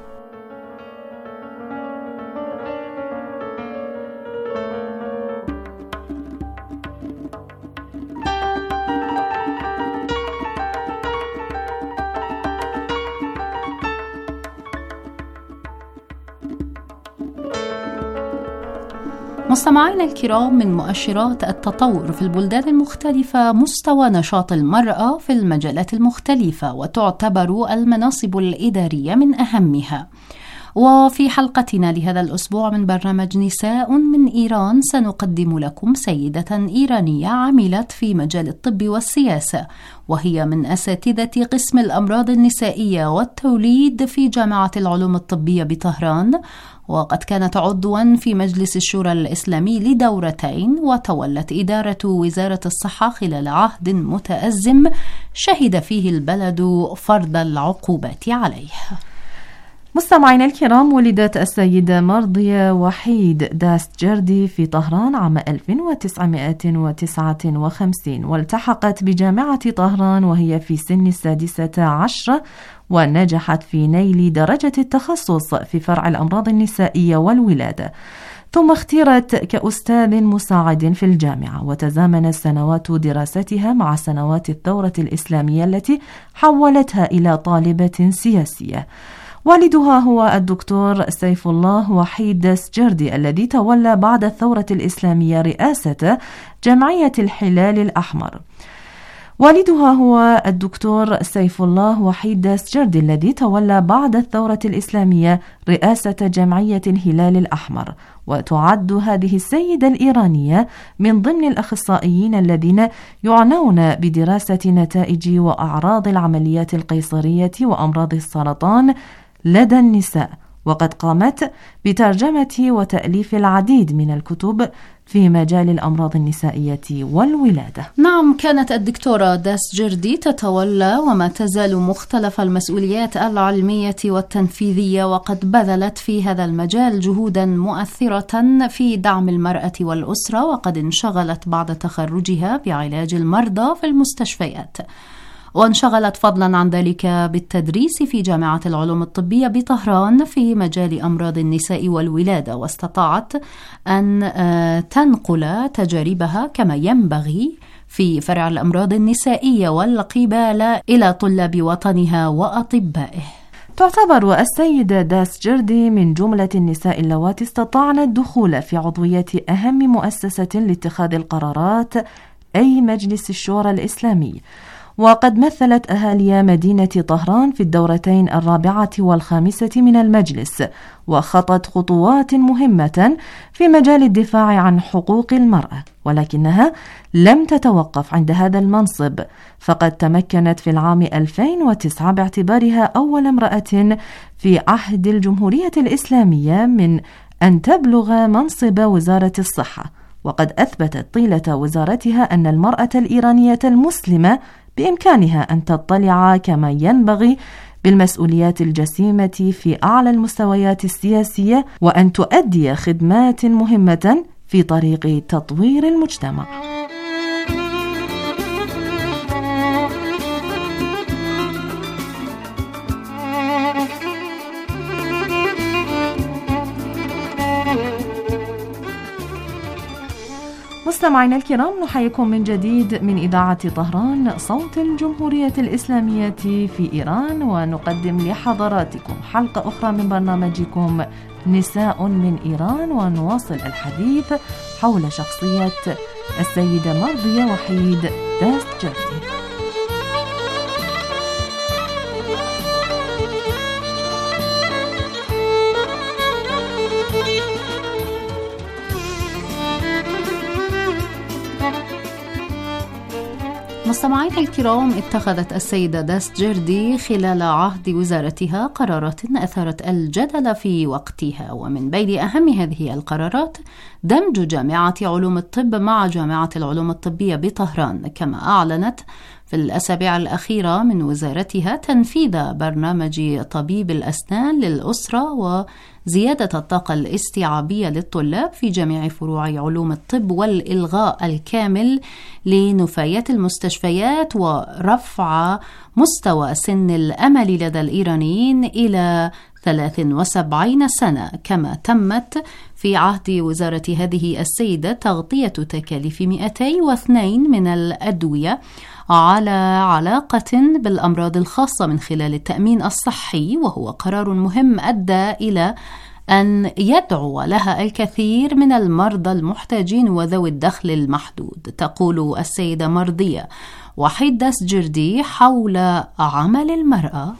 Speaker 21: مستمعينا الكرام، من مؤشرات التطور في البلدان المختلفة مستوى نشاط المرأة في المجالات المختلفة، وتعتبر المناصب الإدارية من أهمها. وفي حلقتنا لهذا الأسبوع من برنامج نساء من إيران سنقدم لكم سيدة إيرانية عملت في مجال الطب والسياسة، وهي من أساتذة قسم الأمراض النسائية والتوليد في جامعة العلوم الطبية بطهران، وقد كانت عضوا في مجلس الشورى الإسلامي لدورتين، وتولت إدارة وزارة الصحة خلال عهد متأزم شهد فيه البلد فرض العقوبات عليه.
Speaker 22: مستمعينا الكرام، ولدت السيدة مرضية وحيد داستجردي في طهران عام ألف وتسعمائة وتسعة وخمسين، والتحقت بجامعة طهران وهي في سن السادسة عشرة، ونجحت في نيل درجة التخصص في فرع الأمراض النسائية والولادة، ثم اختيرت كأستاذ مساعد في الجامعة، وتزامنت سنوات دراستها مع سنوات الثورة الإسلامية التي حولتها إلى طالبة سياسية. والدها هو الدكتور سيف الله وحيد داستجردي الذي تولى بعد الثورة الإسلامية رئاسة جمعية الهلال الأحمر. والدها هو الدكتور سيف الله وحيد داسجردي الذي تولى بعد الثورة الإسلامية رئاسة جمعية الهلال الأحمر. وتعد هذه السيدة الإيرانية من ضمن الأخصائيين الذين يعنون بدراسة نتائج وأعراض العمليات القيصرية وأمراض السرطان لدى النساء، وقد قامت بترجمة وتأليف العديد من الكتب في مجال الأمراض النسائية والولادة.
Speaker 21: نعم، كانت الدكتورة داسجردي تتولى وما تزال مختلف المسؤوليات العلمية والتنفيذية، وقد بذلت في هذا المجال جهودا مؤثرة في دعم المرأة والأسرة، وقد انشغلت بعد تخرجها بعلاج المرضى في المستشفيات، وانشغلت فضلا عن ذلك بالتدريس في جامعة العلوم الطبية بطهران في مجال أمراض النساء والولادة، واستطاعت أن تنقل تجاربها كما ينبغي في فرع الأمراض النسائية والقبالة إلى طلاب وطنها وأطبائه.
Speaker 22: تعتبر السيدة داسجردي من جملة النساء اللواتي استطاعن الدخول في عضوية أهم مؤسسة لاتخاذ القرارات، أي مجلس الشورى الإسلامي، وقد مثلت أهالي مدينة طهران في الدورتين الرابعة والخامسة من المجلس، وخطت خطوات مهمة في مجال الدفاع عن حقوق المرأة، ولكنها لم تتوقف عند هذا المنصب، فقد تمكنت في العام ألفين وتسعة باعتبارها أول امرأة في عهد الجمهورية الإسلامية من أن تبلغ منصب وزارة الصحة، وقد أثبتت طيلة وزارتها أن المرأة الإيرانية المسلمة بإمكانها أن تطلع كما ينبغي بالمسؤوليات الجسيمة في أعلى المستويات السياسية، وأن تؤدي خدمات مهمة في طريق تطوير المجتمع. مستمعينا الكرام، نحييكم من جديد من إذاعة طهران صوت الجمهورية الإسلامية في إيران، ونقدم لحضراتكم حلقة أخرى من برنامجكم نساء من إيران، ونواصل الحديث حول شخصية السيدة مرضية وحيد داسجردي.
Speaker 21: مستمعينا الكرام، اتخذت السيدة داسجردي خلال عهد وزارتها قرارات أثارت الجدل في وقتها، ومن بين أهم هذه القرارات دمج جامعة علوم الطب مع جامعة العلوم الطبية بطهران، كما أعلنت في الأسابيع الأخيرة من وزارتها تنفيذ برنامج طبيب الأسنان للأسرة وزيادة الطاقة الاستيعابية للطلاب في جميع فروع علوم الطب، والإلغاء الكامل لنفايات المستشفيات، ورفع مستوى سن الأمل لدى الإيرانيين إلى ثلاث وسبعين سنة. كما تمت في عهد وزارة هذه السيدة تغطية تكاليف مئتين واثنين من الأدوية على علاقة بالأمراض الخاصة من خلال التأمين الصحي، وهو قرار مهم أدى إلى أن يدعو لها الكثير من المرضى المحتاجين وذوي الدخل المحدود. تقول السيدة مرضية وحيد داسجردي حول عمل المرأة: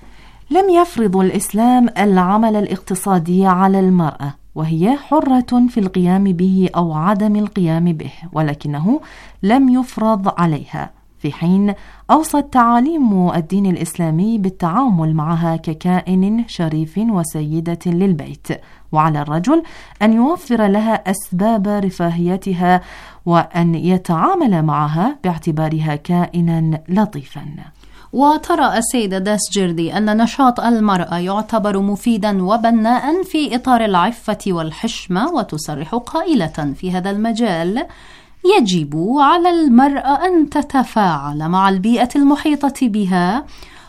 Speaker 22: لم يفرض الإسلام العمل الاقتصادي على المرأة، وهي حرة في القيام به أو عدم القيام به، ولكنه لم يفرض عليها، في حين أوصت تعاليم الدين الإسلامي بالتعامل معها ككائن شريف وسيدة للبيت، وعلى الرجل أن يوفر لها أسباب رفاهيتها وأن يتعامل معها باعتبارها كائنا لطيفا.
Speaker 21: وترى السيدة داسجردي أن نشاط المرأة يعتبر مفيدا وبناء في إطار العفة والحشمة، وتصرح قائلة في هذا المجال: يجب على المرأة أن تتفاعل مع البيئة المحيطة بها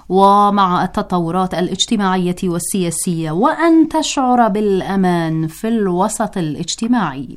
Speaker 21: ومع التطورات الاجتماعية والسياسية، وأن تشعر بالأمان في الوسط الاجتماعي،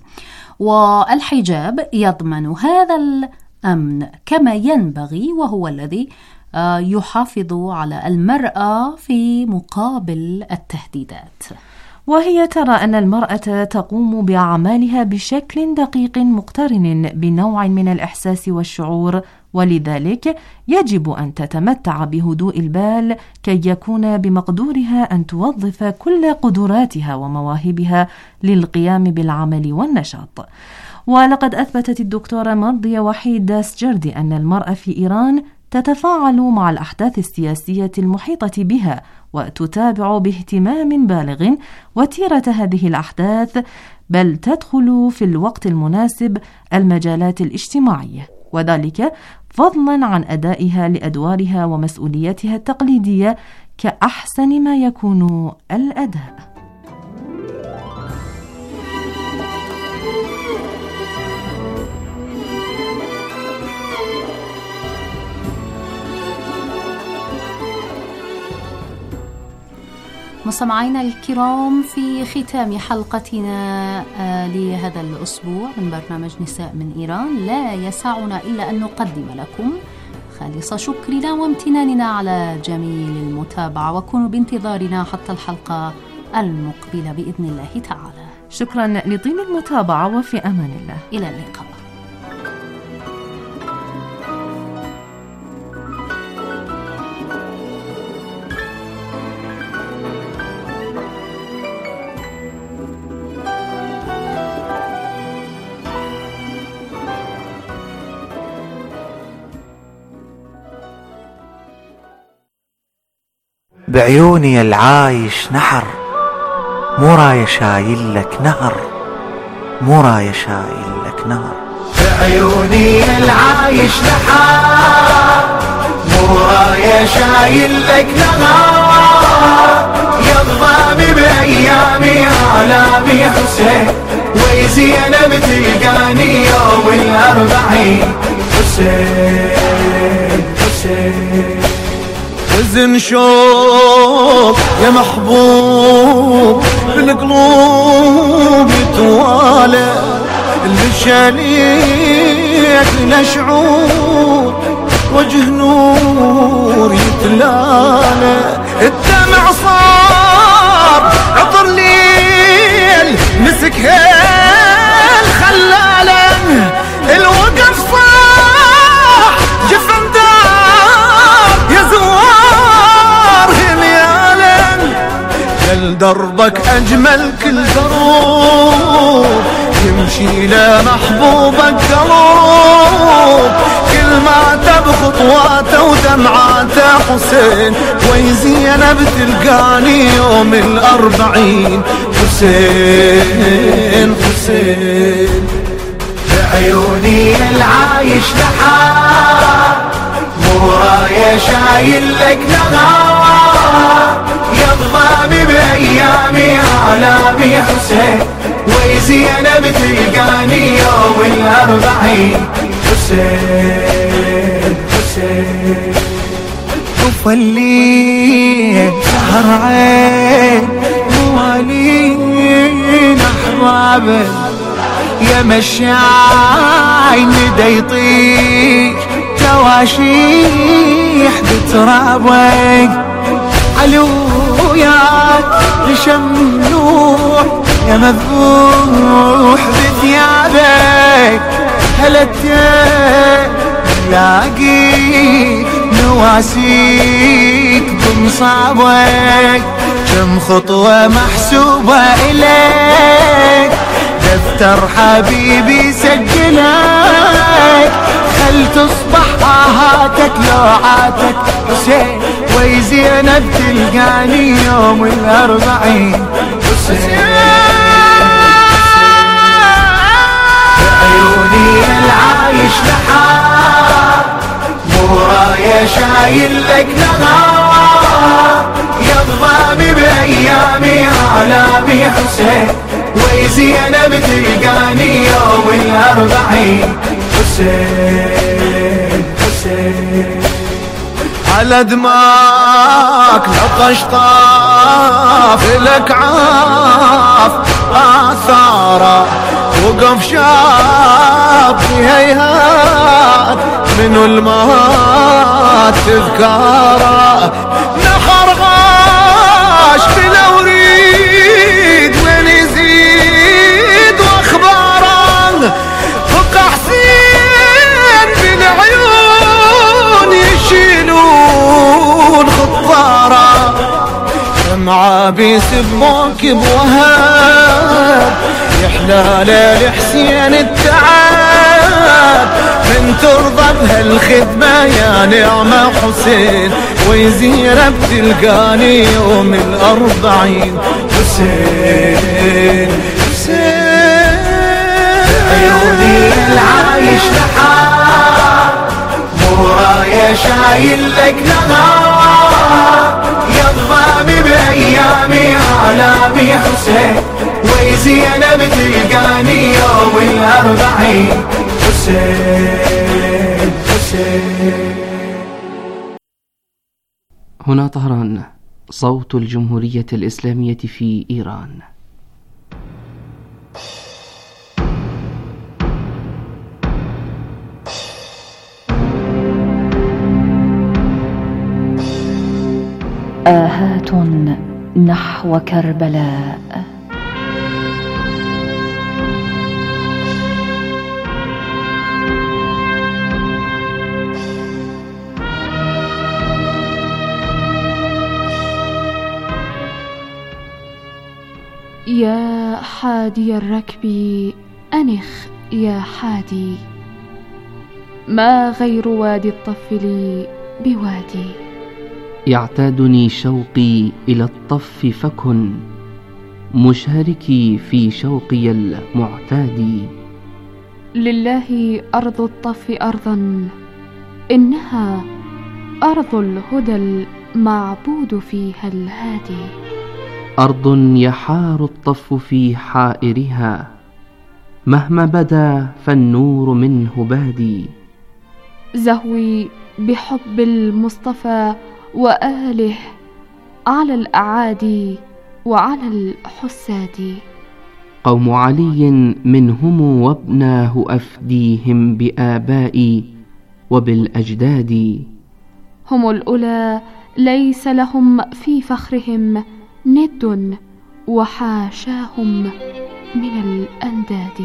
Speaker 21: والحجاب يضمن هذا الأمن كما ينبغي، وهو الذي يحافظ على المرأة في مقابل التهديدات.
Speaker 22: وهي ترى أن المرأة تقوم بأعمالها بشكل دقيق مقترن بنوع من الإحساس والشعور ولذلك يجب أن تتمتع بهدوء البال كي يكون بمقدورها أن توظف كل قدراتها ومواهبها للقيام بالعمل والنشاط. ولقد أثبتت الدكتورة مرضية وحيد داسجردي أن المرأة في إيران تتفاعل مع الأحداث السياسية المحيطة بها وتتابع باهتمام بالغ وتيرة هذه الأحداث، بل تدخل في الوقت المناسب المجالات الاجتماعية، وذلك فضلا عن أدائها لأدوارها ومسؤولياتها التقليدية كأحسن ما يكون الأداء.
Speaker 21: مستمعينا الكرام، في ختام حلقتنا لهذا الأسبوع من برنامج نساء من إيران لا يسعنا إلا أن نقدم لكم خالص شكرنا وامتناننا على جميل المتابعة، وكونوا بانتظارنا حتى الحلقة المقبلة بإذن الله تعالى.
Speaker 22: شكرا لطيب المتابعة وفي أمان الله،
Speaker 21: إلى اللقاء.
Speaker 1: بعيوني العايش نحر، مو راية شايل لك نهر، مو راية شايل لك نهر.
Speaker 3: بعيوني العايش نحر، مو راية شايل لك نهر. يضمامي بأيامي آلامي حسين، ويزينب تلقاني يوم الأربعين. حسين حسين حزن شوق يا محبوب بالقلوب يتوالى، المشاليك لشعور وجه نور يتلالى. الدمع صار عطر ليل مسك هيل خلالة، الوقف صاح جفن دار يا زوار هميالا. كل دربك أجمل كل دروب يمشي لمحبوبك قلوب، كل ما تب خطواته ودمعاته حسين، ويزينب تلقاني يوم الأربعين. حسين حسين بعيوني العايش نحار، مو راية شايل لك نهار. يضمامي بأيامي آلامي حسين، ويزينب تلقاني يوم الأربعين. حسين حسين طفى الليل سهر عين، موالين أحبابه يا مشاي ندى يطيش تواشيح بترابك. علويات لشم نوح يا مذبوح بثيابك. هلتين لاقي نواسيك بمصابك، كم خطوة محسوبة إليك. دفتر حبيبي سجلك، خل تصبح آهاتك لوعاتك حسين، ويزينب تلقاني يوم الأربعين. بعيوني العايش نحار، مو راية شايل لك نهار. يضمامي بأيامي آلامي حسين، ويزينب تلقاني يوم الأربعين. حسين حسين على دماك نقش طاف لك عاف آثاره، وقف شاب في هيهات منو المات تذكاره. نحر غاش بلا وريد وين يزيد واخباره، فقع حسين بالعيون عابس بموكب وهاب، يحلى ليل حسين التعب، من ترضى بهالخدمة يا نعمة حسين، ويزينب تلقاني يوم الأربعين. حسين حسين عيوني العايش نحار، مورايا شايل لك نهار، يضمامي بأيامي عالمي حسين، ويزينب تلقاني يوم الأربعين. حسين حسين.
Speaker 20: هنا طهران، صوت الجمهورية الإسلامية في إيران.
Speaker 21: آهات نحو كربلاء. يا حادي الركب أنخ يا حادي، ما غير وادي الطف لي بوادي.
Speaker 20: يعتادني شوقي إلى الطف فكن، مشاركي في شوقي المعتاد.
Speaker 21: لله أرض الطف أرضا، إنها أرض الهدى المعبود فيها الهادي.
Speaker 20: أرض يحار الطف في حائرها، مهما بدا فالنور منه بادي.
Speaker 21: زهوي بحب المصطفى وآله على الأعادي وعلى الحساد.
Speaker 20: قوم علي منهم وابناه أفديهم بآبائي وبالأجداد.
Speaker 21: هم الأولى ليس لهم في فخرهم ند، وحاشاهم من الأنداد.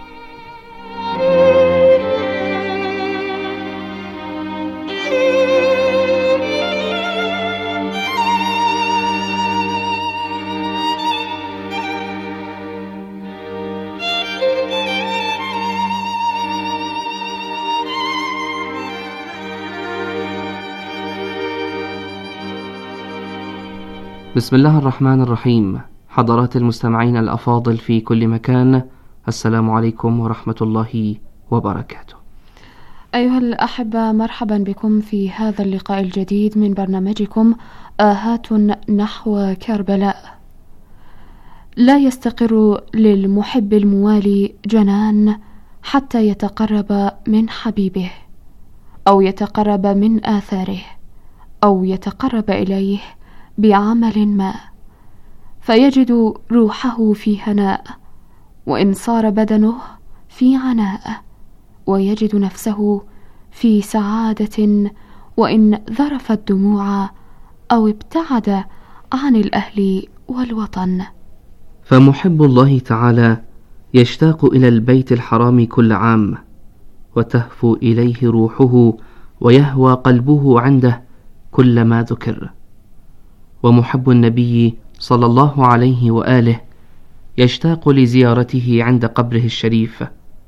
Speaker 20: بسم الله الرحمن الرحيم. حضرات المستمعين الأفاضل في كل مكان، السلام عليكم ورحمة الله وبركاته.
Speaker 21: أيها الأحبة، مرحبا بكم في هذا اللقاء الجديد من برنامجكم آهات نحو كربلاء. لا يستقر للمحب الموالي جنان حتى يتقرب من حبيبه، أو يتقرب من آثاره، أو يتقرب إليه بعمل ما، فيجد روحه في هناء، وإن صار بدنه في عناء، ويجد نفسه في سعادة وإن ذرفت دموع أو ابتعد عن الأهل والوطن.
Speaker 20: فمحب الله تعالى يشتاق إلى البيت الحرام كل عام، وتهفو إليه روحه ويهوى قلبه عنده كلما ذكر. ومحب النبي صلى الله عليه وآله يشتاق لزيارته عند قبره الشريف،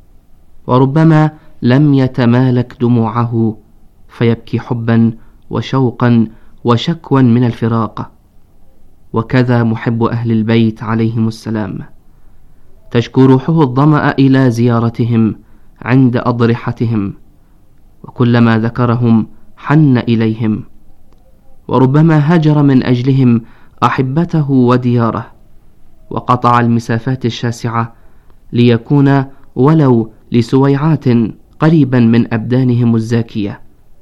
Speaker 20: وربما لم يتمالك دموعه فيبكي حبا وشوقا وشكوا من الفراق. وكذا محب أهل البيت عليهم السلام، تشكو روحه الظمأ إلى زيارتهم عند أضرحتهم، وكلما ذكرهم حن إليهم، وربما هاجر من أجلهم أحبته ودياره، وقطع المسافات الشاسعة ليكون ولو لسويعات قريبا من أبدانهم الزاكية،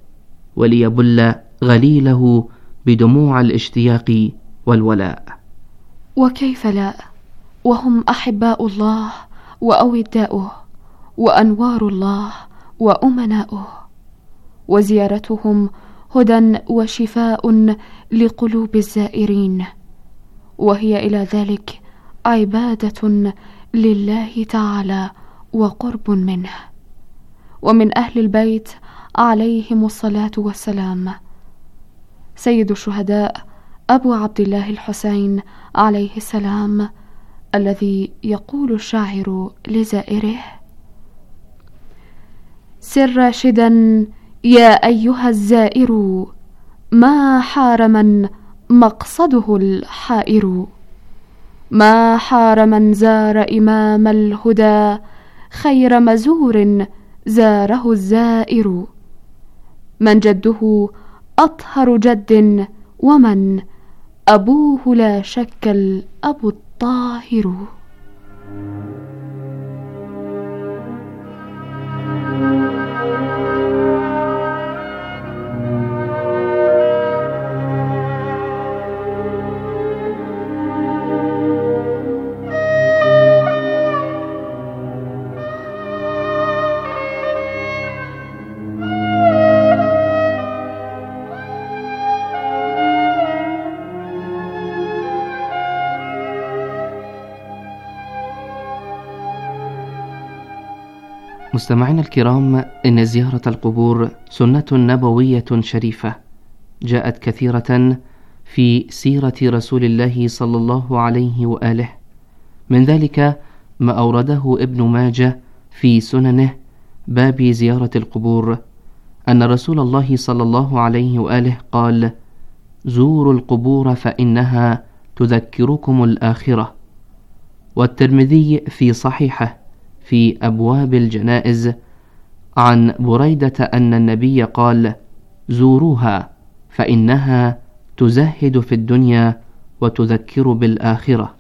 Speaker 20: وليبل غليله بدموع الاشتياق والولاء.
Speaker 21: وكيف لا، وهم أحباء الله وأوداؤه وأنوار الله وأمناؤه، وزيارتهم هدى وشفاء لقلوب الزائرين، وهي إلى ذلك عبادة لله تعالى وقرب منه. ومن أهل البيت عليهم الصلاة والسلام سيد الشهداء
Speaker 22: أبو عبد الله الحسين عليه السلام، الذي يقول الشاعر لزائره: سر راشدا يا أيها الزائر، ما حار من مقصده الحائر، ما حار من زار إمام الهدى، خير مزور زاره الزائر، من جده أطهر جد، ومن أبوه لا شك الأب الطاهر.
Speaker 20: مستمعينا الكرام، إن زيارة القبور سنة نبوية شريفة جاءت كثيرة في سيرة رسول الله صلى الله عليه وآله. من ذلك ما أورده ابن ماجه في سننه باب زيارة القبور، أن رسول الله صلى الله عليه وآله قال: زوروا القبور فإنها تذكركم الآخرة. والترمذي في صحيحه في أبواب الجنائز عن بريدة أن النبي قال: زوروها فإنها تزهد في الدنيا وتذكر بالآخرة.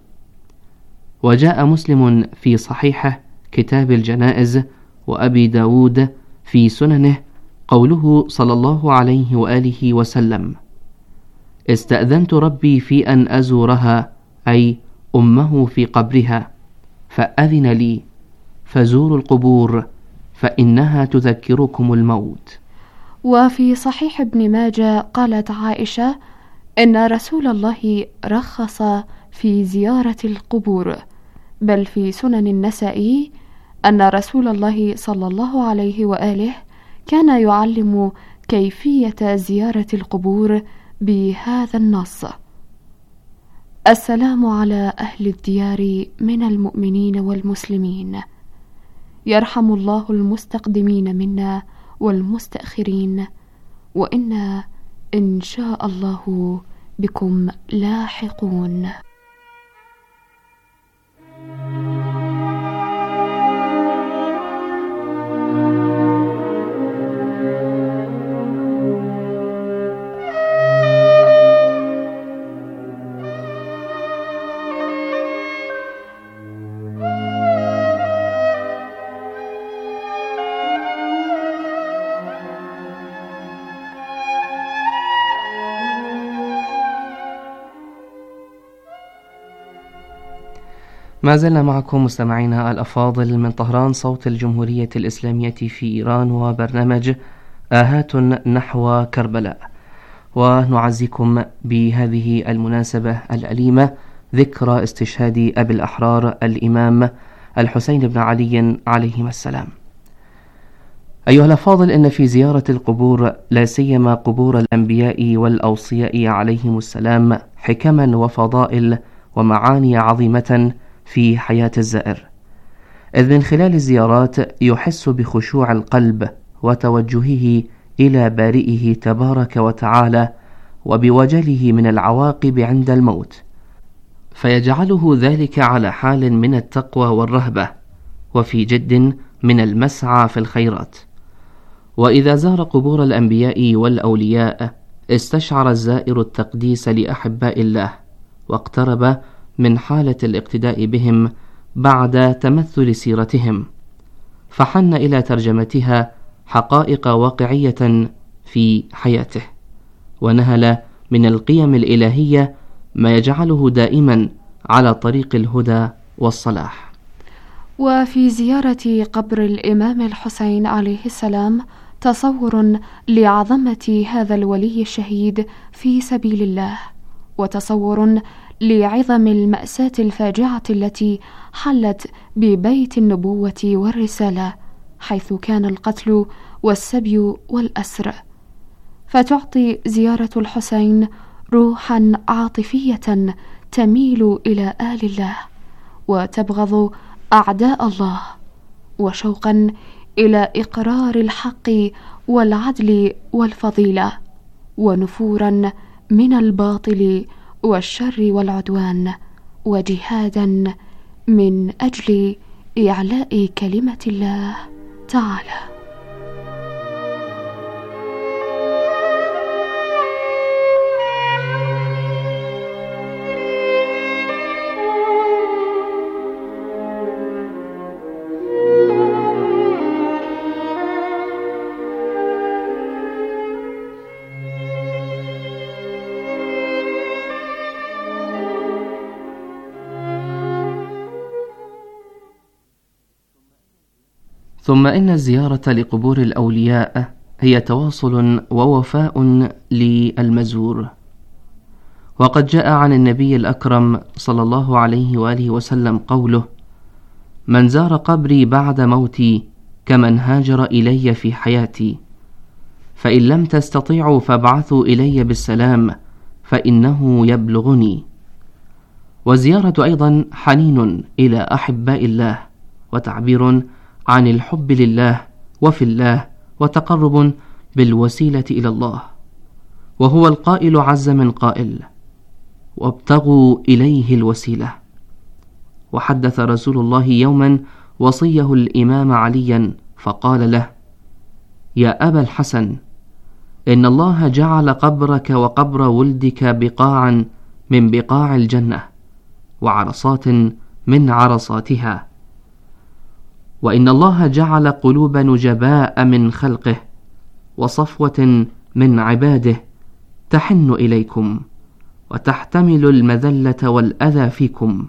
Speaker 20: وجاء مسلم في صحيحه كتاب الجنائز وأبي داود في سننه قوله صلى الله عليه وآله وسلم: استأذنت ربي في أن أزورها، أي أمه في قبرها، فأذن لي، فزوروا القبور فإنها تذكركم الموت.
Speaker 22: وفي صحيح ابن ماجه قالت عائشة إن رسول الله رخص في زيارة القبور، بل في سنن النسائي أن رسول الله صلى الله عليه وآله كان يعلم كيفية زيارة القبور بهذا النص: السلام على أهل الديار من المؤمنين والمسلمين، يرحم الله المستقدمين منا والمستأخرين، وإنا إن شاء الله بكم لاحقون.
Speaker 20: ما زلنا معكم مستمعينا الأفاضل من طهران صوت الجمهورية الإسلامية في إيران، وبرنامج آهات نحو كربلاء، ونعزيكم بهذه المناسبة الأليمة ذكرى استشهاد أبي الأحرار الإمام الحسين بن علي عليهما السلام. أيها الأفاضل، إن في زيارة القبور لا سيما قبور الأنبياء والأوصياء عليهم السلام حكما وفضائل ومعاني عظيمة في حياة الزائر، إذ من خلال الزيارات يحس بخشوع القلب وتوجهه إلى بارئه تبارك وتعالى وبوجله من العواقب عند الموت، فيجعله ذلك على حال من التقوى والرهبة وفي جد من المسعى في الخيرات. وإذا زار قبور الأنبياء والأولياء استشعر الزائر التقديس لأحباء الله، واقترب من حالة الاقتداء بهم بعد تمثل سيرتهم، فحن إلى ترجمتها حقائق واقعية في حياته، ونهل من القيم الإلهية ما يجعله دائما على طريق الهدى والصلاح.
Speaker 22: وفي زيارة قبر الإمام الحسين عليه السلام تصور لعظمة هذا الولي الشهيد في سبيل الله، وتصور لعظم المأساة الفاجعة التي حلت ببيت النبوة والرسالة، حيث كان القتل والسبي والأسر، فتعطي زيارة الحسين
Speaker 4: روحا عاطفية تميل إلى آل الله وتبغض أعداء الله، وشوقا إلى إقرار الحق والعدل والفضيلة، ونفورا من الباطل والشر والعدوان، وجهادا من أجل إعلاء كلمة الله تعالى.
Speaker 20: ثم إن الزيارة لقبور الأولياء هي تواصل ووفاء للمزور، وقد جاء عن النبي الأكرم صلى الله عليه وآله وسلم قوله: من زار قبري بعد موتي كمن هاجر إلي في حياتي، فإن لم تستطيعوا فابعثوا إلي بالسلام فإنه يبلغني. والزيارة أيضا حنين إلى أحباء الله، وتعبير عن الحب لله وفي الله، وتقرب بالوسيلة إلى الله. وهو القائل عز من قائل: وابتغوا إليه الوسيلة. وحدث رسول الله يوما وصيه الإمام عليا فقال له: يا أبا الحسن، إن الله جعل قبرك وقبر ولدك بقاعا من بقاع الجنة، وعرصات من عرصاتها، وإن الله جعل قلوب نجباء من خلقه وصفوة من عباده تحن إليكم وتحتمل المذلة والأذى فيكم،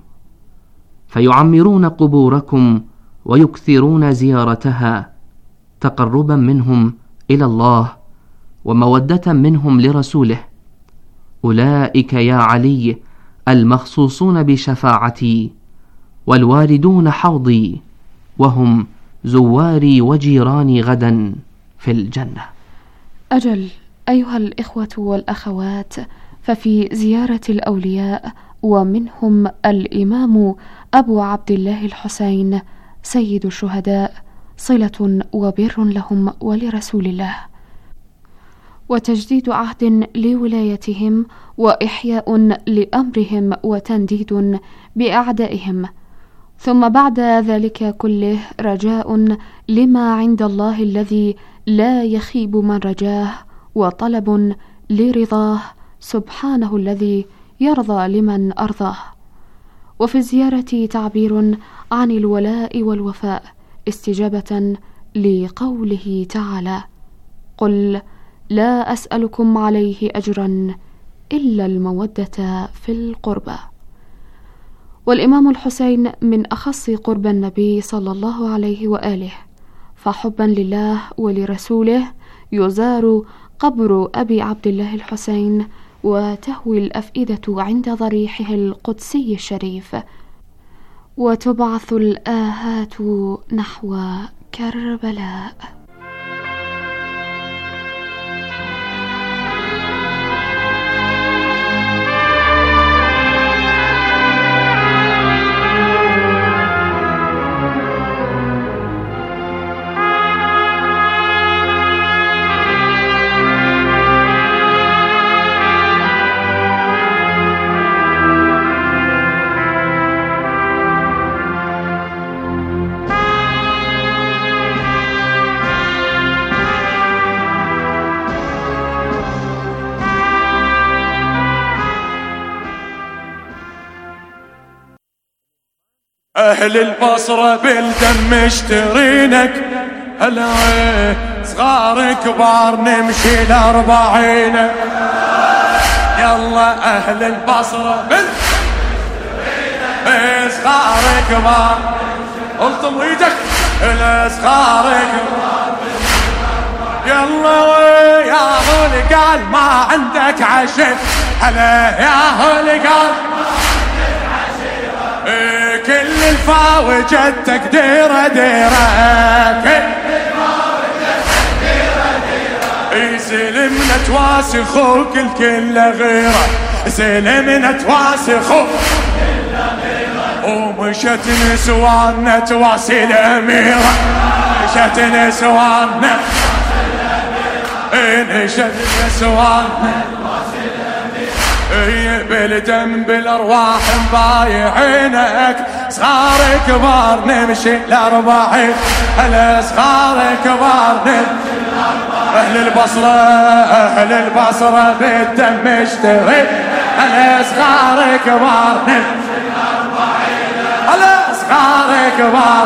Speaker 20: فيعمرون قبوركم ويكثرون زيارتها تقربا منهم إلى الله ومودة منهم لرسوله. أولئك يا علي المخصوصون بشفاعتي والواردون حوضي، وهم زواري وجيراني غدا في الجنة.
Speaker 4: أجل أيها الإخوة والأخوات، ففي زيارة الأولياء ومنهم الإمام أبو عبد الله الحسين سيد الشهداء صلة وبر لهم ولرسول الله، وتجديد عهد لولايتهم، وإحياء لأمرهم، وتنديد بأعدائهم. ثم بعد ذلك كله رجاء لما عند الله الذي لا يخيب من رجاه، وطلب لرضاه سبحانه الذي يرضى لمن أرضاه. وفي الزيارة تعبير عن الولاء والوفاء استجابة لقوله تعالى: قل لا أسألكم عليه أجرا إلا المودة في القربى. والإمام الحسين من أخص قرب النبي صلى الله عليه وآله، فحبا لله ولرسوله يزار قبر أبي عبد الله الحسين، وتهوي الأفئدة عند ضريحه القدسي الشريف، وتبعث الآهات نحو كربلاء.
Speaker 3: أهل البصرة بالدم مشترينك، هلا صغار كبار نمشي الأربعين. يلا أهل البصرة بالدم مشترينك، صغار كبار الطم ايدك، الصغار كبار يلا ويا هول قال ما عندك عشر، هلا يا هول قال كل الفا وجدتك ديرة ديرة، كل الفا وجدتك ديرة ديرة، سلمنا تواسي خوك الكل غيره سلمنا تواسي خوك ومشت نسواننا تواسي الأميرة مشت نسواننا نشت نسواننا بالدم بالأرواح مبايعينك صغار كبار نمشي الأربعين هلا صغار كبار نمشي أهل البصرة أهل البصرة بالدم مشتري هلا صغار كبار نمشي الأربعين هلا صغار كبار